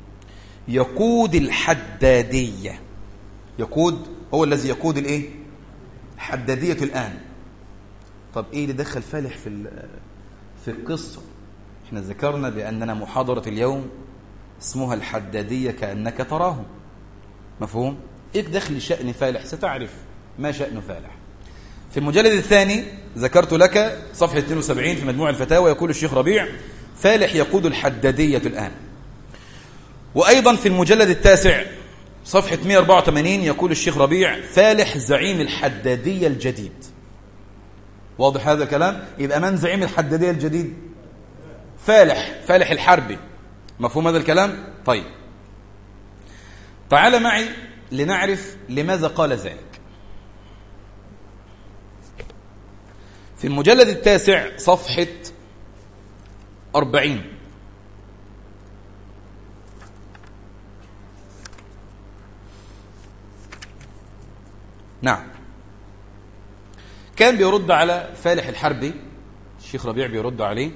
Speaker 1: يقود الحدادية. يقود، هو الذي يقود الايه؟ الحدادية الآن. طب ايه اللي دخل فالح في في القصة؟ احنا ذكرنا بأننا محاضرة اليوم اسمها الحدادية كأنك تراهم. مفهوم؟ ايه دخل شأن فالح؟ ستعرف ما شأن فالح. في المجلد الثاني ذكرت لك صفحة اثنين وسبعين في مجموع الفتاوى يقول الشيخ ربيع: فالح يقود الحدادية الآن. وأيضا في المجلد التاسع صفحة مئة وأربعة وثمانين يقول الشيخ ربيع: فالح زعيم الحدادية الجديد. واضح هذا الكلام؟ يبقى من زعيم الحدادية الجديد؟ فالح فالح الحربي. مفهوم هذا الكلام؟ طيب، تعال معي لنعرف لماذا قال ذلك. في المجلد التاسع صفحة أربعين نعم، كان بيرد على فالح الحربي، الشيخ ربيع بيرد عليه،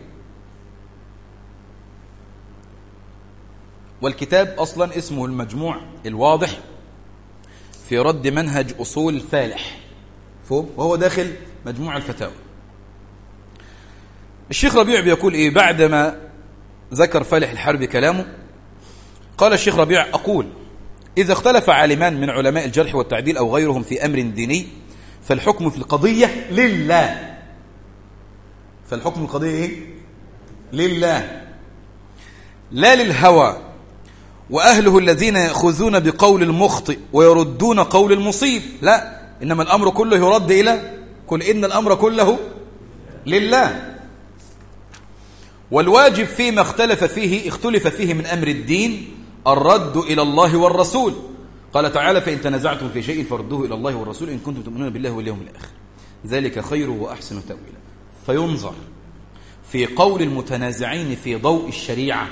Speaker 1: والكتاب أصلا اسمه المجموع الواضح في رد منهج أصول فالح، وهو داخل مجموع الفتاوى. الشيخ ربيع بيقول إيه بعدما ذكر فالح الحربي كلامه؟ قال الشيخ ربيع: أقول: إذا اختلف عالمان من علماء الجرح والتعديل أو غيرهم في أمر ديني فالحكم في القضية لله. فالحكم القضية إيه؟ لله، لا للهوى وأهله الذين يأخذون بقول المخطئ ويردون قول المصيب. لا، إنما الأمر كله يرد إلى قل إن الأمر كله لله. والواجب فيما اختلف فيه اختلف فيه من أمر الدين الرد إلى الله والرسول. قال تعالى: فإن تنازعتم في شيء فردوه إلى الله والرسول إن كنتم تؤمنون بالله واليوم الآخر ذلك خير وأحسن تأويلا. فينظر في قول المتنازعين في ضوء الشريعة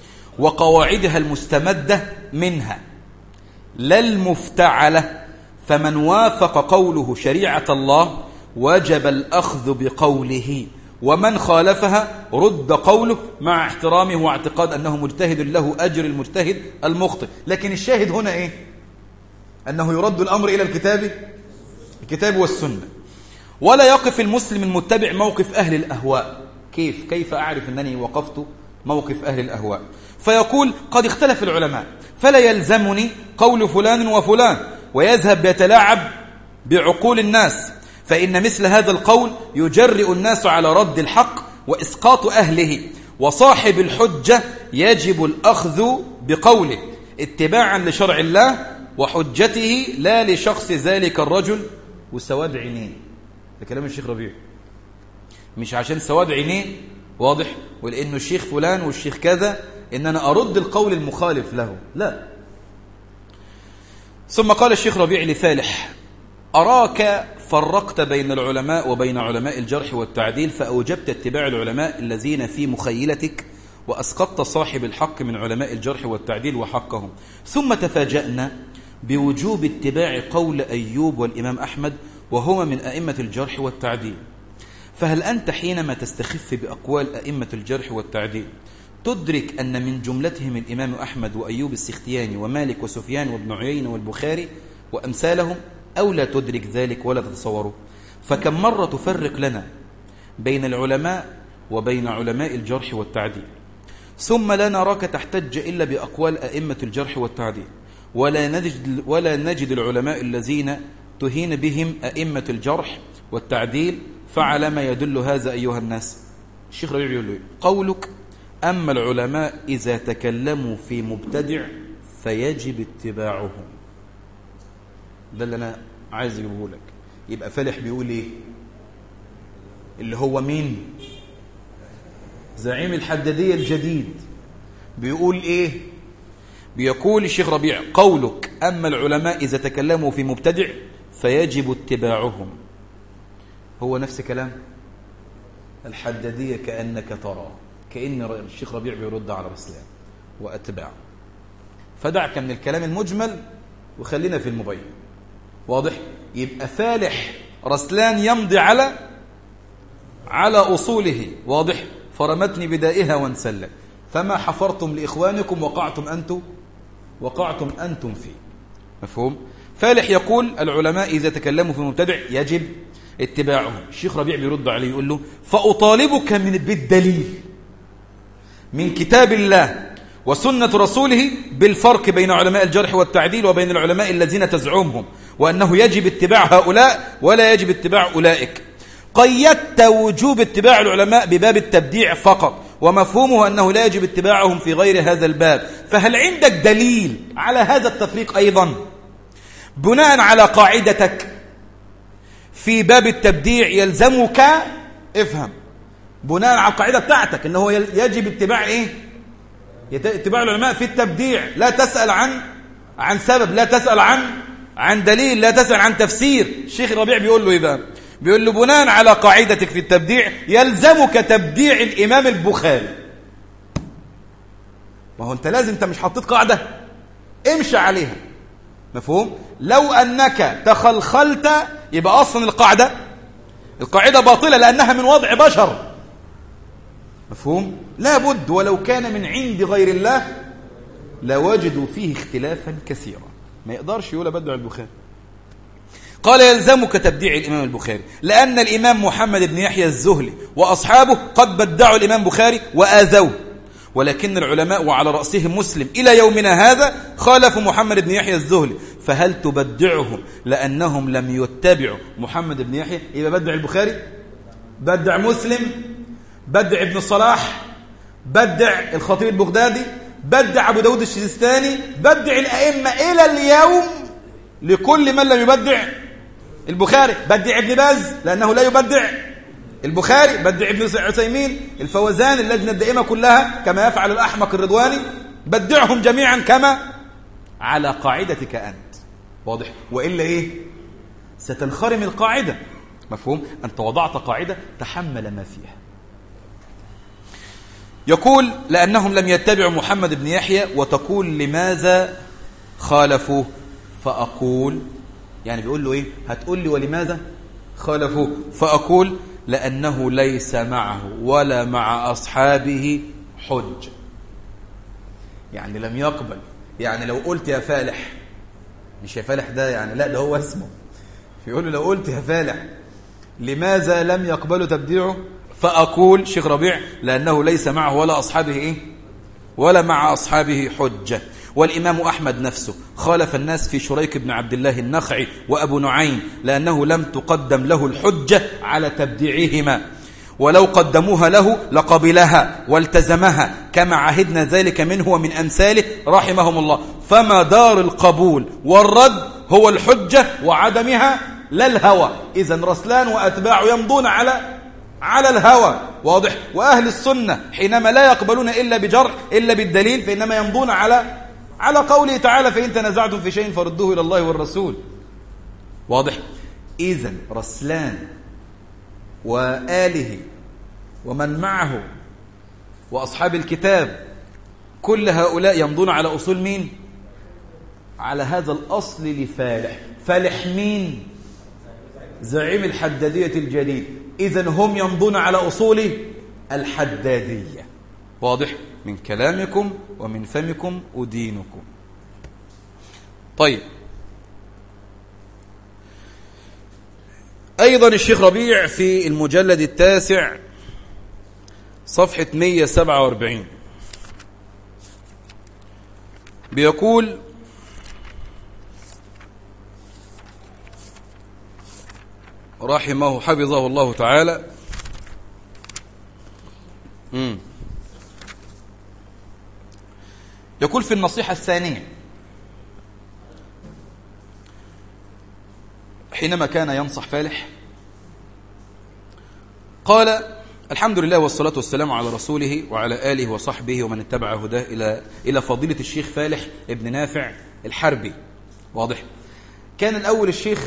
Speaker 1: وقواعدها المستمدة منها لا المفتعلة، فمن وافق قوله شريعة الله وجب الأخذ بقوله، ومن خالفها رد قوله مع احترامه واعتقاد أنه مجتهد له أجر المجتهد المخطئ. لكن الشاهد هنا إيه؟ أنه يرد الأمر إلى الكتاب الكتاب والسنة. ولا يقف المسلم المتبع موقف أهل الأهواء. كيف؟ كيف أعرف أنني وقفت موقف أهل الأهواء؟ فيقول قد اختلف العلماء فلا يلزمني قول فلان وفلان، ويذهب يتلاعب بعقول الناس، فإن مثل هذا القول يجرئ الناس على رد الحق وإسقاط أهله، وصاحب الحجة يجب الأخذ بقوله اتباعا لشرع الله وحجته لا لشخص ذلك الرجل وسواد عينيه. ده كلام الشيخ ربيع، مش عشان سواد عينيه واضح ولأنه الشيخ فلان والشيخ كذا إن أنا أرد القول المخالف له، لا. ثم قال الشيخ ربيع لفالح أراك فرقت بين العلماء وبين علماء الجرح والتعديل، فأوجبت اتباع العلماء الذين في مخيلتك، وأسقطت صاحب الحق من علماء الجرح والتعديل وحقهم. ثم تفاجأنا بوجوب اتباع قول أيوب والإمام أحمد وهما من أئمة الجرح والتعديل، فهل أنت حينما تستخف بأقوال أئمة الجرح والتعديل تدرك أن من جملتهم الإمام أحمد وأيوب السختياني ومالك وسفيان وابن عيينة والبخاري وأمثالهم، أو لا تدرك ذلك ولا تتصوره؟ فكم مرة تفرق لنا بين العلماء وبين علماء الجرح والتعديل، ثم لا نراك تحتج إلا بأقوال أئمة الجرح والتعديل، ولا نجد, ولا نجد العلماء الذين تهين بهم أئمة الجرح والتعديل، فعلى ما يدل هذا أيها الناس؟ الشيخ ربيع يقول له قولك أما العلماء إذا تكلموا في مبتدع فيجب اتباعهم. ده اللي أنا عايز أجيبه لك. يبقى فالح بيقول إيه؟ اللي هو مين؟ زعيم الحدادية الجديد بيقول إيه؟ بيقول الشيخ ربيع قولك أما العلماء إذا تكلموا في مبتدع فيجب اتباعهم هو نفس كلام الحدادية كأنك ترى، كأن الشيخ ربيع بيرد على رسلان وأتباع. فدعك من الكلام المجمل وخلينا في المبين. واضح؟ يبقى فالح رسلان يمضي على على أصوله. واضح؟ فرمتني بدائها وانسلت، فما حفرتم لإخوانكم وقعتم أنتم وقعتم أنتم فيه. مفهوم؟ فالح يقول العلماء إذا تكلموا في مبتدع يجب اتباعهم. الشيخ ربيع بيرد عليه يقول له فأطالبك من بالدليل من كتاب الله وسنة رسوله بالفرق بين علماء الجرح والتعديل وبين العلماء الذين تزعمهم وأنه يجب اتباع هؤلاء ولا يجب اتباع أولئك. قيدت وجوب اتباع العلماء بباب التبديع فقط، ومفهومه أنه لا يجب اتباعهم في غير هذا الباب، فهل عندك دليل على هذا التفريق أيضا بناء على قاعدتك في باب التبديع يلزمك؟ افهم، بناء على القاعدة بتاعتك أنه يجب اتباع إيه؟ اتباع العلماء في التبديع، لا تسأل عن عن سبب، لا تسأل عن عن دليل، لا تسأل عن تفسير. الشيخ ربيع بيقول له إيه بقى؟ بيقول له بناء على قاعدتك في التبديع يلزمك تبديع الإمام البخاري. ما هو أنت لازم، أنت مش حطيت قاعدة امشي عليها. مفهوم؟ لو أنك تخلخلت يبقى أصلا القاعدة القاعدة باطلة لأنها من وضع بشر. مفهوم؟ لا بد، ولو كان من عند غير الله لوجدوا فيه اختلافا كثيرا. ما يقدرش يقول بدع البخاري. قال يلزمك تبديع الإمام البخاري لأن الإمام محمد بن يحيى الزهلي وأصحابه قد بدعوا الإمام البخاري وآذوه، ولكن العلماء وعلى رأسهم مسلم إلى يومنا هذا خالفوا محمد بن يحيى الزهلي، فهل تبدعهم لأنهم لم يتبعوا محمد بن يحيى؟ يبقى بدع البخاري، بدع مسلم، بدع ابن صلاح، بدع الخطيب البغدادي، بدع أبو داود الشيستاني، بدع الأئمة إلى اليوم لكل من لم يبدع البخاري. بدع ابن باز لأنه لا يبدع البخاري، بدع ابن عثيمين، الفوزان، اللجنة الدائمة كلها كما يفعل الأحمق الرضواني، بدعهم جميعا كما على قاعدتك أنت. واضح؟ وإلا إيه؟ ستنخرم القاعدة. مفهوم؟ أنت وضعت قاعدة تحمل ما فيها. يقول لأنهم لم يتبعوا محمد بن يحيى، وتقول لماذا خالفوه؟ فأقول يعني بيقول له إيه؟ هتقول لي ولماذا خالفوه؟ فأقول لأنه ليس معه ولا مع أصحابه حج. يعني لم يقبل. يعني لو قلت يا فالح، مش يا فالح ده يعني، لا ده هو اسمه، يقول له لو قلت يا فالح لماذا لم يقبلوا تبديعه؟ فأقول شيخ ربيع لأنه ليس معه ولا أصحابه إيه؟ ولا مع أصحابه حجة. والإمام أحمد نفسه خالف الناس في شريك بن عبد الله النخعي وأبو نعيم لأنه لم تقدم له الحجة على تبديعهما، ولو قدموها له لقبلها والتزمها كما عهدنا ذلك منه ومن أمثاله رحمهم الله. فما دار القبول والرد هو الحجة وعدمها لا الهوى. إذن رسلان وأتباع يمضون على على الهوى، واضح. وأهل السنة حينما لا يقبلون إلا بجرح إلا بالدليل فإنما يمضون على على قوله تعالى فإن تنازعتم في شيء فردوه إلى الله والرسول، واضح. إذن رسلان وآله ومن معه وأصحاب الكتاب كل هؤلاء يمضون على أصول مين؟ على هذا الأصل لفالح. فالح مين؟ زعيم الحدادية الجديد. إذن هم يمضون على أصول الحدادية، واضح. من كلامكم ومن فمكم أدينكم. طيب، أيضا الشيخ ربيع في المجلد التاسع صفحة مئة وسبعة وأربعين بيقول رحمه حفظه الله تعالى: مم. يقول في النصيحة الثانية حينما كان ينصح فالح قال: الحمد لله والصلاة والسلام على رسوله وعلى آله وصحبه ومن اتبع هداه إلى إلى فضيلة الشيخ فالح ابن نافع الحربي، واضح. كان الأول الشيخ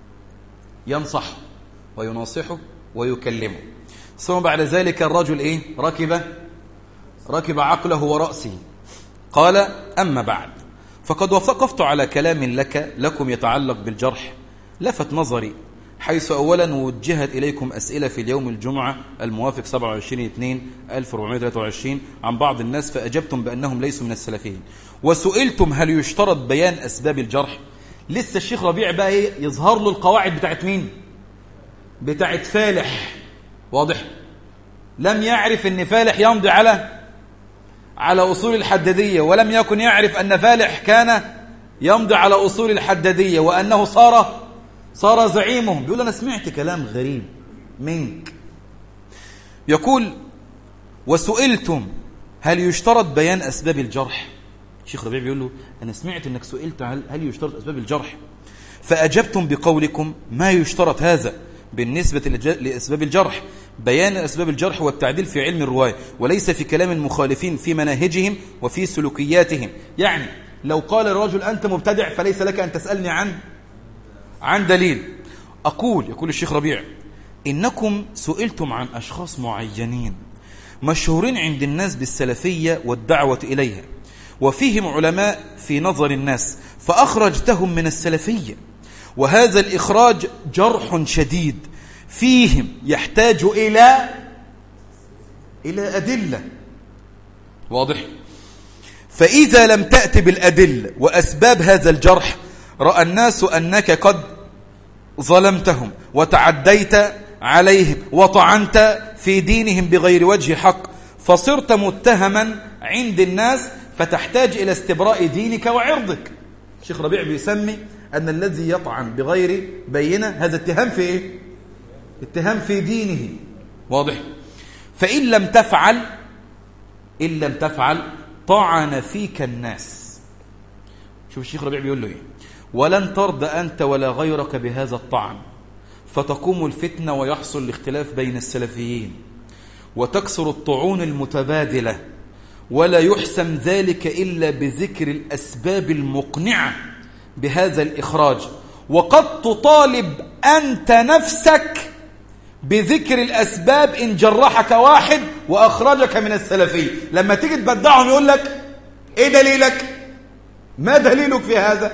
Speaker 1: ينصحه ويناصحه ويكلمه، ثم بعد ذلك الرجل إيه؟ ركب ركب عقله ورأسه. قال: أما بعد، فقد وقفت على كلام لك لكم يتعلق بالجرح لفت نظري، حيث أولا وجهت إليكم أسئلة في اليوم الجمعة الموافق سبعة وعشرين اثنين ألف وأربعمائة وثلاثة وعشرين عن بعض الناس فأجبتم بأنهم ليسوا من السلفيين، وسئلتم هل يشترط بيان أسباب الجرح. لسه الشيخ ربيع بقى إيه؟ يظهر له القواعد بتاعت مين؟ بتاعت فالح، واضح. لم يعرف أن فالح يمضي على على أصول الحدادية، ولم يكن يعرف أن فالح كان يمضي على أصول الحدادية وأنه صار صار زعيمهم. بيقول: أنا سمعت كلام غريب منك. يقول: وسئلتم هل يشترط بيان أسباب الجرح. الشيخ ربيع بيقول له: أنا سمعت أنك سئلت هل يشترط أسباب الجرح، فأجبتم بقولكم ما يشترط هذا بالنسبة لأسباب الجرح، بيان أسباب الجرح والتعديل في علم الرواية، وليس في كلام المخالفين في مناهجهم وفي سلوكياتهم. يعني لو قال الرجل أنت مبتدع فليس لك أن تسألني عن عن دليل. أقول، يقول الشيخ ربيع: إنكم سئلتم عن أشخاص معينين مشهورين عند الناس بالسلفية والدعوة إليها، وفيهم علماء في نظر الناس، فأخرجتهم من السلفية، وهذا الإخراج جرح شديد فيهم يحتاج إلى إلى أدلة، واضح. فإذا لم تأت بالأدلة وأسباب هذا الجرح رأى الناس أنك قد ظلمتهم وتعديت عليهم وطعنت في دينهم بغير وجه حق، فصرت متهما عند الناس، فتحتاج إلى استبراء دينك وعرضك. الشيخ ربيع بيسمي أن الذي يطعن بغير بينة هذا اتهام في إيه؟ اتهام في دينه، واضح. فإن لم تفعل إن لم تفعل طعن فيك الناس. شوف الشيخ ربيع بيقول له إيه: ولن ترضى أنت ولا غيرك بهذا الطعن، فتقوم الفتنة ويحصل الاختلاف بين السلفيين، وتكثر الطعون المتبادلة، ولا يحسم ذلك إلا بذكر الأسباب المقنعة بهذا الإخراج، وقد تطالب أنت نفسك بذكر الأسباب إن جرحك واحد وأخرجك من السلفية. لما تيجي تبدعهم يقول لك إيه دليلك؟ ما دليلك في هذا؟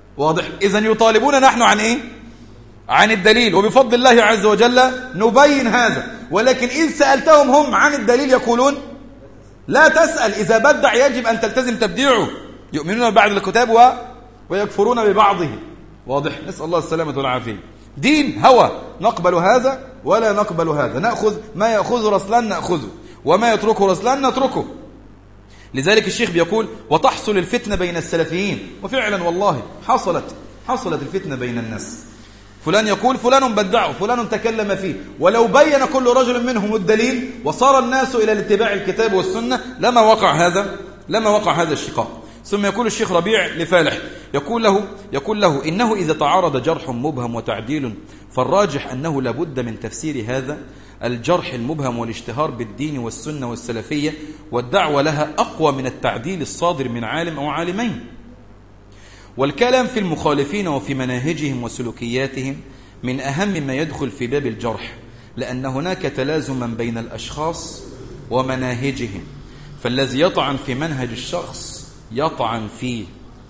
Speaker 1: واضح؟ إذن يطالبون نحن عن إيه؟ عن الدليل، وبفضل الله عز وجل نبين هذا. ولكن إذ سألتهم هم عن الدليل يقولون لا تسأل، إذا بدع يجب أن تلتزم تبديعه. يؤمنون ببعض الكتاب و... ويكفرون ببعضه. واضح؟ نسأل الله السلامة والعافية. دين هوى، نقبل هذا ولا نقبل هذا، نأخذ ما يأخذ رسلان نأخذه، وما يتركه رسلان نتركه. لذلك الشيخ بيقول وتحصل الفتنة بين السلفيين، وفعلا والله حصلت حصلت الفتنة بين الناس. فلان يقول فلان بدعه، فلان تكلم فيه، ولو بين كل رجل منهم الدليل وصار الناس إلى الاتباع الكتاب والسنة لما وقع هذا لما وقع هذا الشقاق. ثم يقول الشيخ ربيع لفالح يقول له يقول له إنه إذا تعارض جرح مبهم وتعديل فالراجح أنه لابد من تفسير هذا الجرح المبهم والاشتهار بالدين والسنة والسلفية والدعوة لها أقوى من التعديل الصادر من عالم أو عالمين. والكلام في المخالفين وفي مناهجهم وسلوكياتهم من أهم ما يدخل في باب الجرح، لأن هناك تلازما بين الأشخاص ومناهجهم، فالذي يطعن في منهج الشخص يطعن فيه.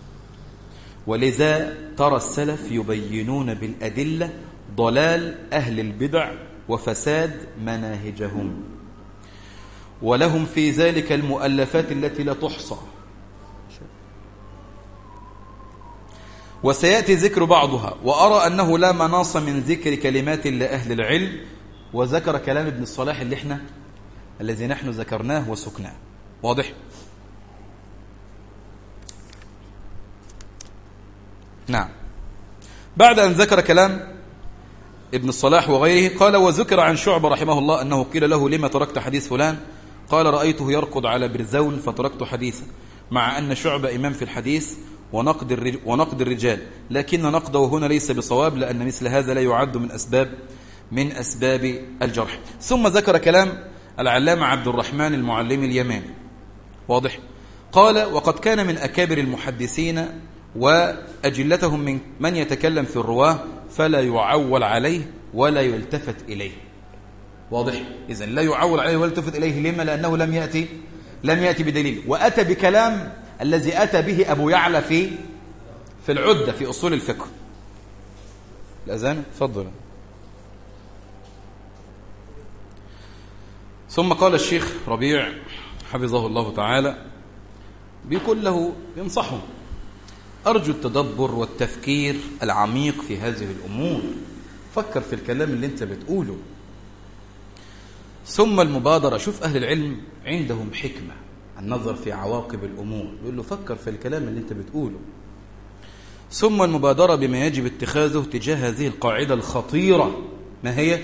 Speaker 1: ولذا ترى السلف يبينون بالأدلة ضلال أهل البدع وفساد مناهجهم، ولهم في ذلك المؤلفات التي لا تحصى، وسيأتي ذكر بعضها. وأرى أنه لا مناص من ذكر كلمات لأهل العلم. وذكر كلام ابن الصلاح اللي احنا الذي نحن ذكرناه وسكناه. واضح؟ نعم. بعد أن ذكر كلام ابن الصلاح وغيره قال وذكر عن شعبة رحمه الله أنه قيل له لما تركت حديث فلان؟ قال رأيته يركض على برزون فتركت حديثه، مع أن شعبة إمام في الحديث ونقد ونقد الرجال، لكن نقده هنا ليس بصواب، لأن مثل هذا لا يعد من أسباب من أسباب الجرح. ثم ذكر كلام العلامة عبد الرحمن المعلم اليماني. واضح؟ قال وقد كان من أكابر المحدثين وأجلتهم من من يتكلم في الرواه فلا يعول عليه ولا يلتفت إليه. واضح؟ إذن لا يعول عليه ولا يلتفت إليه. لما؟ لأنه لم يأتي لم يأتي بدليل، وأتى بكلام الذي أتى به أبو يعلى في في العدة في أصول الفقه. الأذان تفضل. ثم قال الشيخ ربيع حفظه الله تعالى بيقول له ينصحه أرجو التدبر والتفكير العميق في هذه الأمور، فكر في الكلام اللي انت بتقوله. ثم المبادرة، شوف أهل العلم عندهم حكمة النظر في عواقب الأمور، يقول له فكر في الكلام اللي انت بتقوله. ثم المبادرة بما يجب اتخاذه تجاه هذه القاعدة الخطيرة، ما هي؟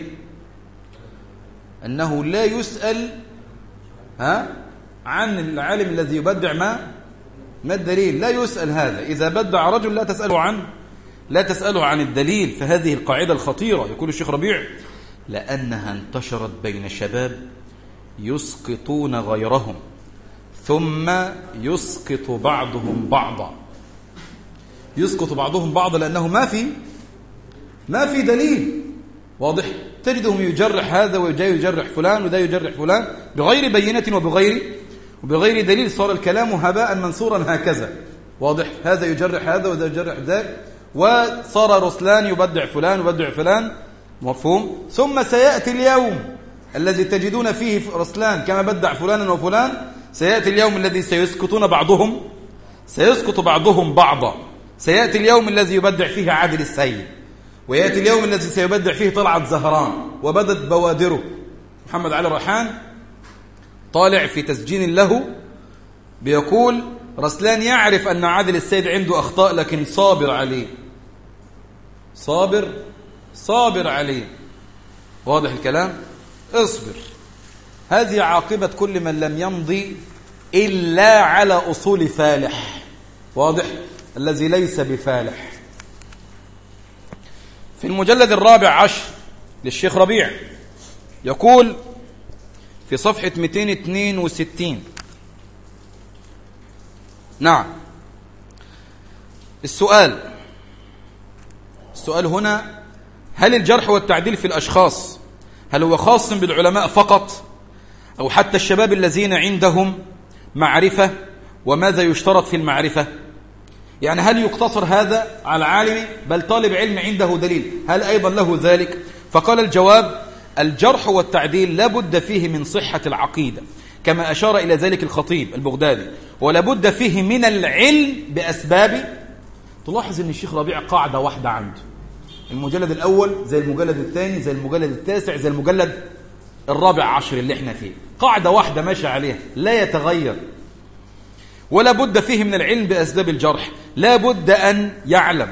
Speaker 1: أنه لا يسأل ها عن العالم الذي يبدع ما ما الدليل، لا يسأل هذا. إذا بدع رجل لا تسأله عن لا تسأله عن الدليل. فهذه القاعدة الخطيرة يقول الشيخ ربيع لأنها انتشرت بين شباب يسقطون غيرهم ثم يسقط بعضهم بعضا. يسقط بعضهم بعضا لأنه ما في ما في دليل. واضح؟ تجدهم يجرح هذا وده يجرح فلان وده يجرح فلان بغير بينة وبغير وبغير دليل، صار الكلام هباء منثورا هكذا. واضح؟ هذا يجرح هذا وده يجرح ذاك، وصار رسلان يبدع فلان ويبدع فلان. مفهوم؟ ثم سيأتي اليوم الذي تجدون فيه رسلان كما بدع فلانا وفلان، سيأتي اليوم الذي سيسقطون بعضهم سيسقط بعضهم بعضا. سيأتي اليوم الذي يبدع فيه عادل السيد، ويأتي اليوم الذي سيبدع فيه طلعت زهران وبدت بوادره. محمد علي ريحان طالع في تسجين له بيقول رسلان يعرف أن عادل السيد عنده أخطاء لكن صابر عليه، صابر صابر عليه. واضح الكلام؟ اصبر. هذه عاقبة كل من لم يمضي إلا على أصول فالح. واضح؟ الذي ليس بفالح. في المجلد الرابع عشر للشيخ ربيع يقول في صفحة مئتين واثنين وستين. نعم. السؤال السؤال هنا هل الجرح والتعديل في الأشخاص هل هو خاص بالعلماء فقط أو حتى الشباب الذين عندهم معرفة؟ وماذا يشترط في المعرفة؟ يعني هل يقتصر هذا على العالم؟ بل طالب علم عنده دليل، هل أيضا له ذلك؟ فقال الجواب: الجرح والتعديل لا بد فيه من صحة العقيدة كما أشار إلى ذلك الخطيب البغدادي، ولا بد فيه من العلم بأسباب. تلاحظ أن الشيخ ربيع قاعدة واحدة عنده، المجلد الأول زي المجلد الثاني زي المجلد التاسع زي المجلد الرابع عشر اللي احنا فيه، قاعدة واحدة ماشي عليها لا يتغير. ولا بد فيه من العلم بأسباب الجرح، لا بد أن يعلم،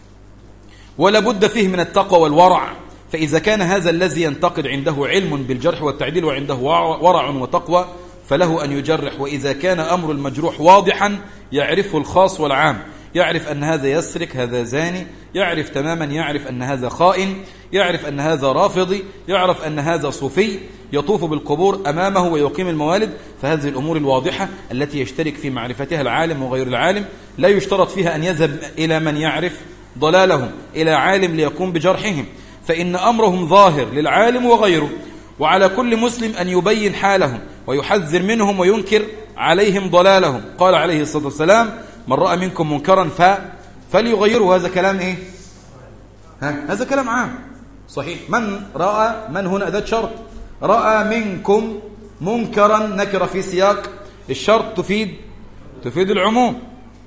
Speaker 1: ولا بد فيه من التقوى والورع. فإذا كان هذا الذي ينتقد عنده علم بالجرح والتعديل وعنده ورع وتقوى فله أن يجرح. وإذا كان أمر المجروح واضحا يعرفه الخاص والعام، يعرف أن هذا يسرق، هذا زاني، يعرف تماما، يعرف أن هذا خائن، يعرف أن هذا رافضي، يعرف أن هذا صوفي يطوف بالقبور أمامه ويقيم الموالد. فهذه الأمور الواضحة التي يشترك في معرفتها العالم وغير العالم لا يشترط فيها أن يذهب إلى من يعرف ضلالهم، إلى عالم ليقوم بجرحهم، فإن أمرهم ظاهر للعالم وغيره. وعلى كل مسلم أن يبين حالهم ويحذر منهم وينكر عليهم ضلالهم. قال عليه الصلاة والسلام: من رأى منكم منكرا ف... فليغيره. هذا كلام إيه؟ ها؟ هذا كلام عام صحيح. من رأى، من هنا أداة شرط، رأى منكم منكرا نكر في سياق الشرط تفيد تفيد العموم.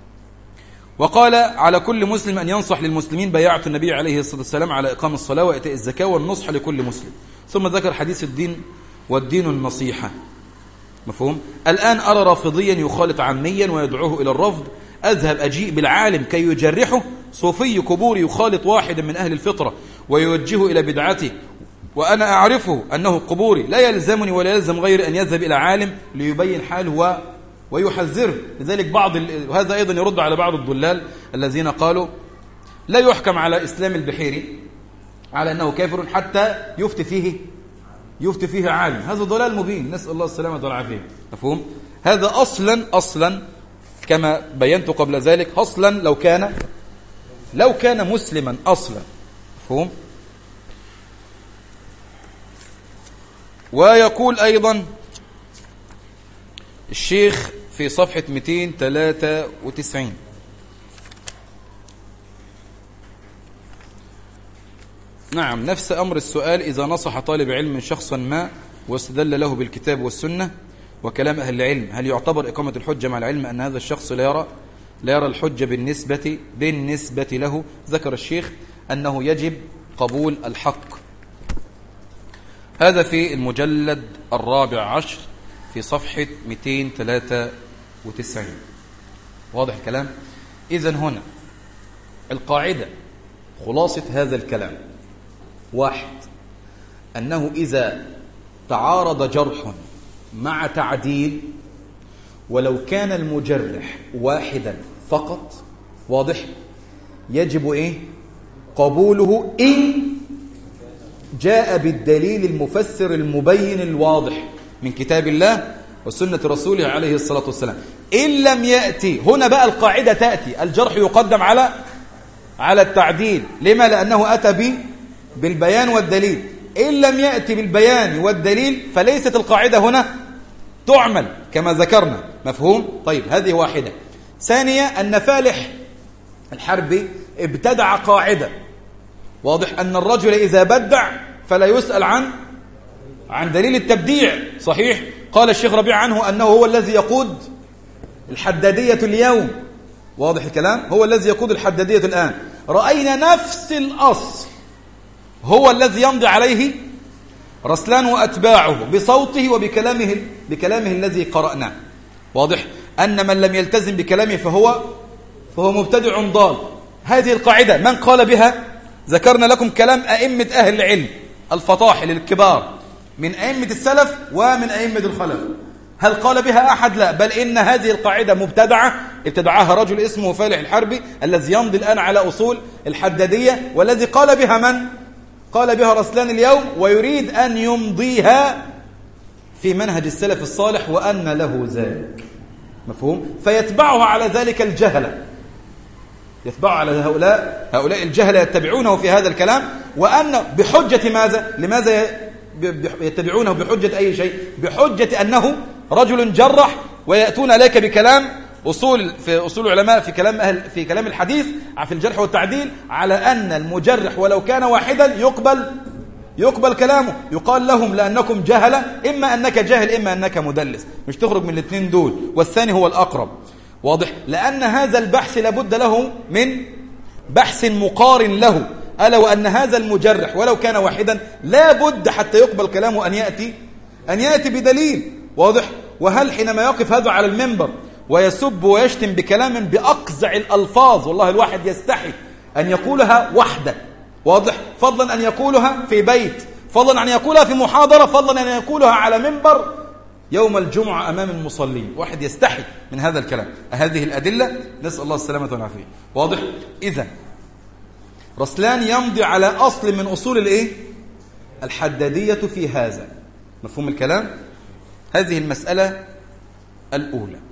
Speaker 1: وقال: على كل مسلم أن ينصح للمسلمين. بيعة النبي عليه الصلاة والسلام على إقام الصلاة وإيتاء الزكاة والنصح لكل مسلم. ثم ذكر حديث الدين والدين النصيحة. مفهوم؟ الآن أرى رافضيا يخالط عاميا ويدعوه إلى الرفض، أذهب أجيء بالعالم كي يجرحه. صوفي كبوري يخالط واحدا من أهل الفطرة ويوجهه إلى بدعته، وأنا أعرفه أنه قبوري، لا يلزمني ولا يلزم غير أن يذهب إلى عالم ليبين حاله ويحذره. لذلك بعض ال... وهذا أيضا يرد على بعض الضلال الذين قالوا لا يحكم على إسلام البحيري على أنه كافر حتى يفتي فيه يفتي فيه عالم. هذا ضلال مبين، نسأل الله السلامة والعافية. مفهوم؟ هذا أصلا أصلا كما بينت قبل ذلك، أصلا لو كان لو كان مسلما أصلا. مفهوم؟ ويقول أيضا الشيخ في صفحة مئتين وثلاثة وتسعين: نعم، نفس أمر السؤال إذا نصح طالب علم شخصا ما واستدل له بالكتاب والسنة وكلام أهل العلم، هل يعتبر إقامة الحجة مع العلم أن هذا الشخص لا يرى لا يرى الحجة بالنسبة بالنسبة له؟ ذكر الشيخ أنه يجب قبول الحق. هذا في المجلد الرابع عشر في صفحة مئتين وثلاثة وتسعين. واضح الكلام؟ إذن هنا القاعدة خلاصة هذا الكلام: واحد، أنه إذا تعارض جرح مع تعديل ولو كان المجرح واحدا فقط، واضح، يجب إيه؟ قبوله إن جاء بالدليل المفسر المبين الواضح من كتاب الله وسنة رسوله عليه الصلاة والسلام. إن لم يأتي، هنا بقى القاعدة تأتي، الجرح يقدم على على التعديل. لما؟ لأنه أتى به بالبيان والدليل. إن لم يأتي بالبيان والدليل فليست القاعدة هنا تعمل كما ذكرنا. مفهوم؟ طيب، هذه واحدة. ثانية، أن فالح الحربي ابتدع قاعدة، واضح، أن الرجل إذا بدع فلا يسأل عن عن دليل التبديع. صحيح؟ قال الشيخ ربيع عنه أنه هو الذي يقود الحدادية اليوم. واضح الكلام؟ هو الذي يقود الحدادية الآن. رأينا نفس الأصل هو الذي يمضي عليه رسلان وأتباعه بصوته وبكلامه بكلامه الذي قرأناه. واضح؟ أن من لم يلتزم بكلامه فهو فهو مبتدع ضال. هذه القاعدة من قال بها؟ ذكرنا لكم كلام أئمة أهل العلم الفطاحل الكبار من أئمة السلف ومن أئمة الخلف. هل قال بها أحد؟ لا، بل إن هذه القاعدة مبتدعة ابتدعها رجل اسمه فالح الحربي الذي يمضي الآن على أصول الحدادية، والذي قال بها من؟ قال بها رسلان اليوم، ويريد أن يمضيها في منهج السلف الصالح وأن له ذلك. مفهوم؟ فيتبعها على ذلك الجهلة، يتبع على هؤلاء هؤلاء الجهلة يتبعونه في هذا الكلام. وأن بحجة ماذا؟ لماذا يتبعونه بحجة أي شيء؟ بحجة أنه رجل جرح، ويأتون لك بكلام
Speaker 2: أصول في أصول العلماء في كلام أهل في كلام الحديث في الجرح والتعديل على أن المجرح ولو كان واحدا يقبل يقبل كلامه. يقال لهم لأنكم جهلة، إما أنك جاهل إما أنك مدلس، مش تخرج من الاثنين دول، والثاني هو الأقرب. واضح؟ لأن هذا البحث لابد له من بحث مقارن له، ألا وأن هذا المجرح ولو كان واحدا لابد حتى يقبل كلامه أن يأتي أن يأتي بدليل. واضح؟ وهل حينما يقف هذا على المنبر ويسب ويشتم بكلام بأقزع الألفاظ، والله الواحد يستحي أن يقولها وحده، واضح؟ فضلا أن يقولها في بيت، فضلا أن يقولها في محاضرة، فضلا أن يقولها على منبر يوم الجمعة أمام المصلين، واحد يستحي من هذا الكلام. هذه الأدلة نسأل الله السلامة والعافية. واضح؟ إذا رسلان يمضي على أصل من أصول الإيه؟ الحدادية في هذا. مفهوم الكلام؟ هذه المسألة الأولى.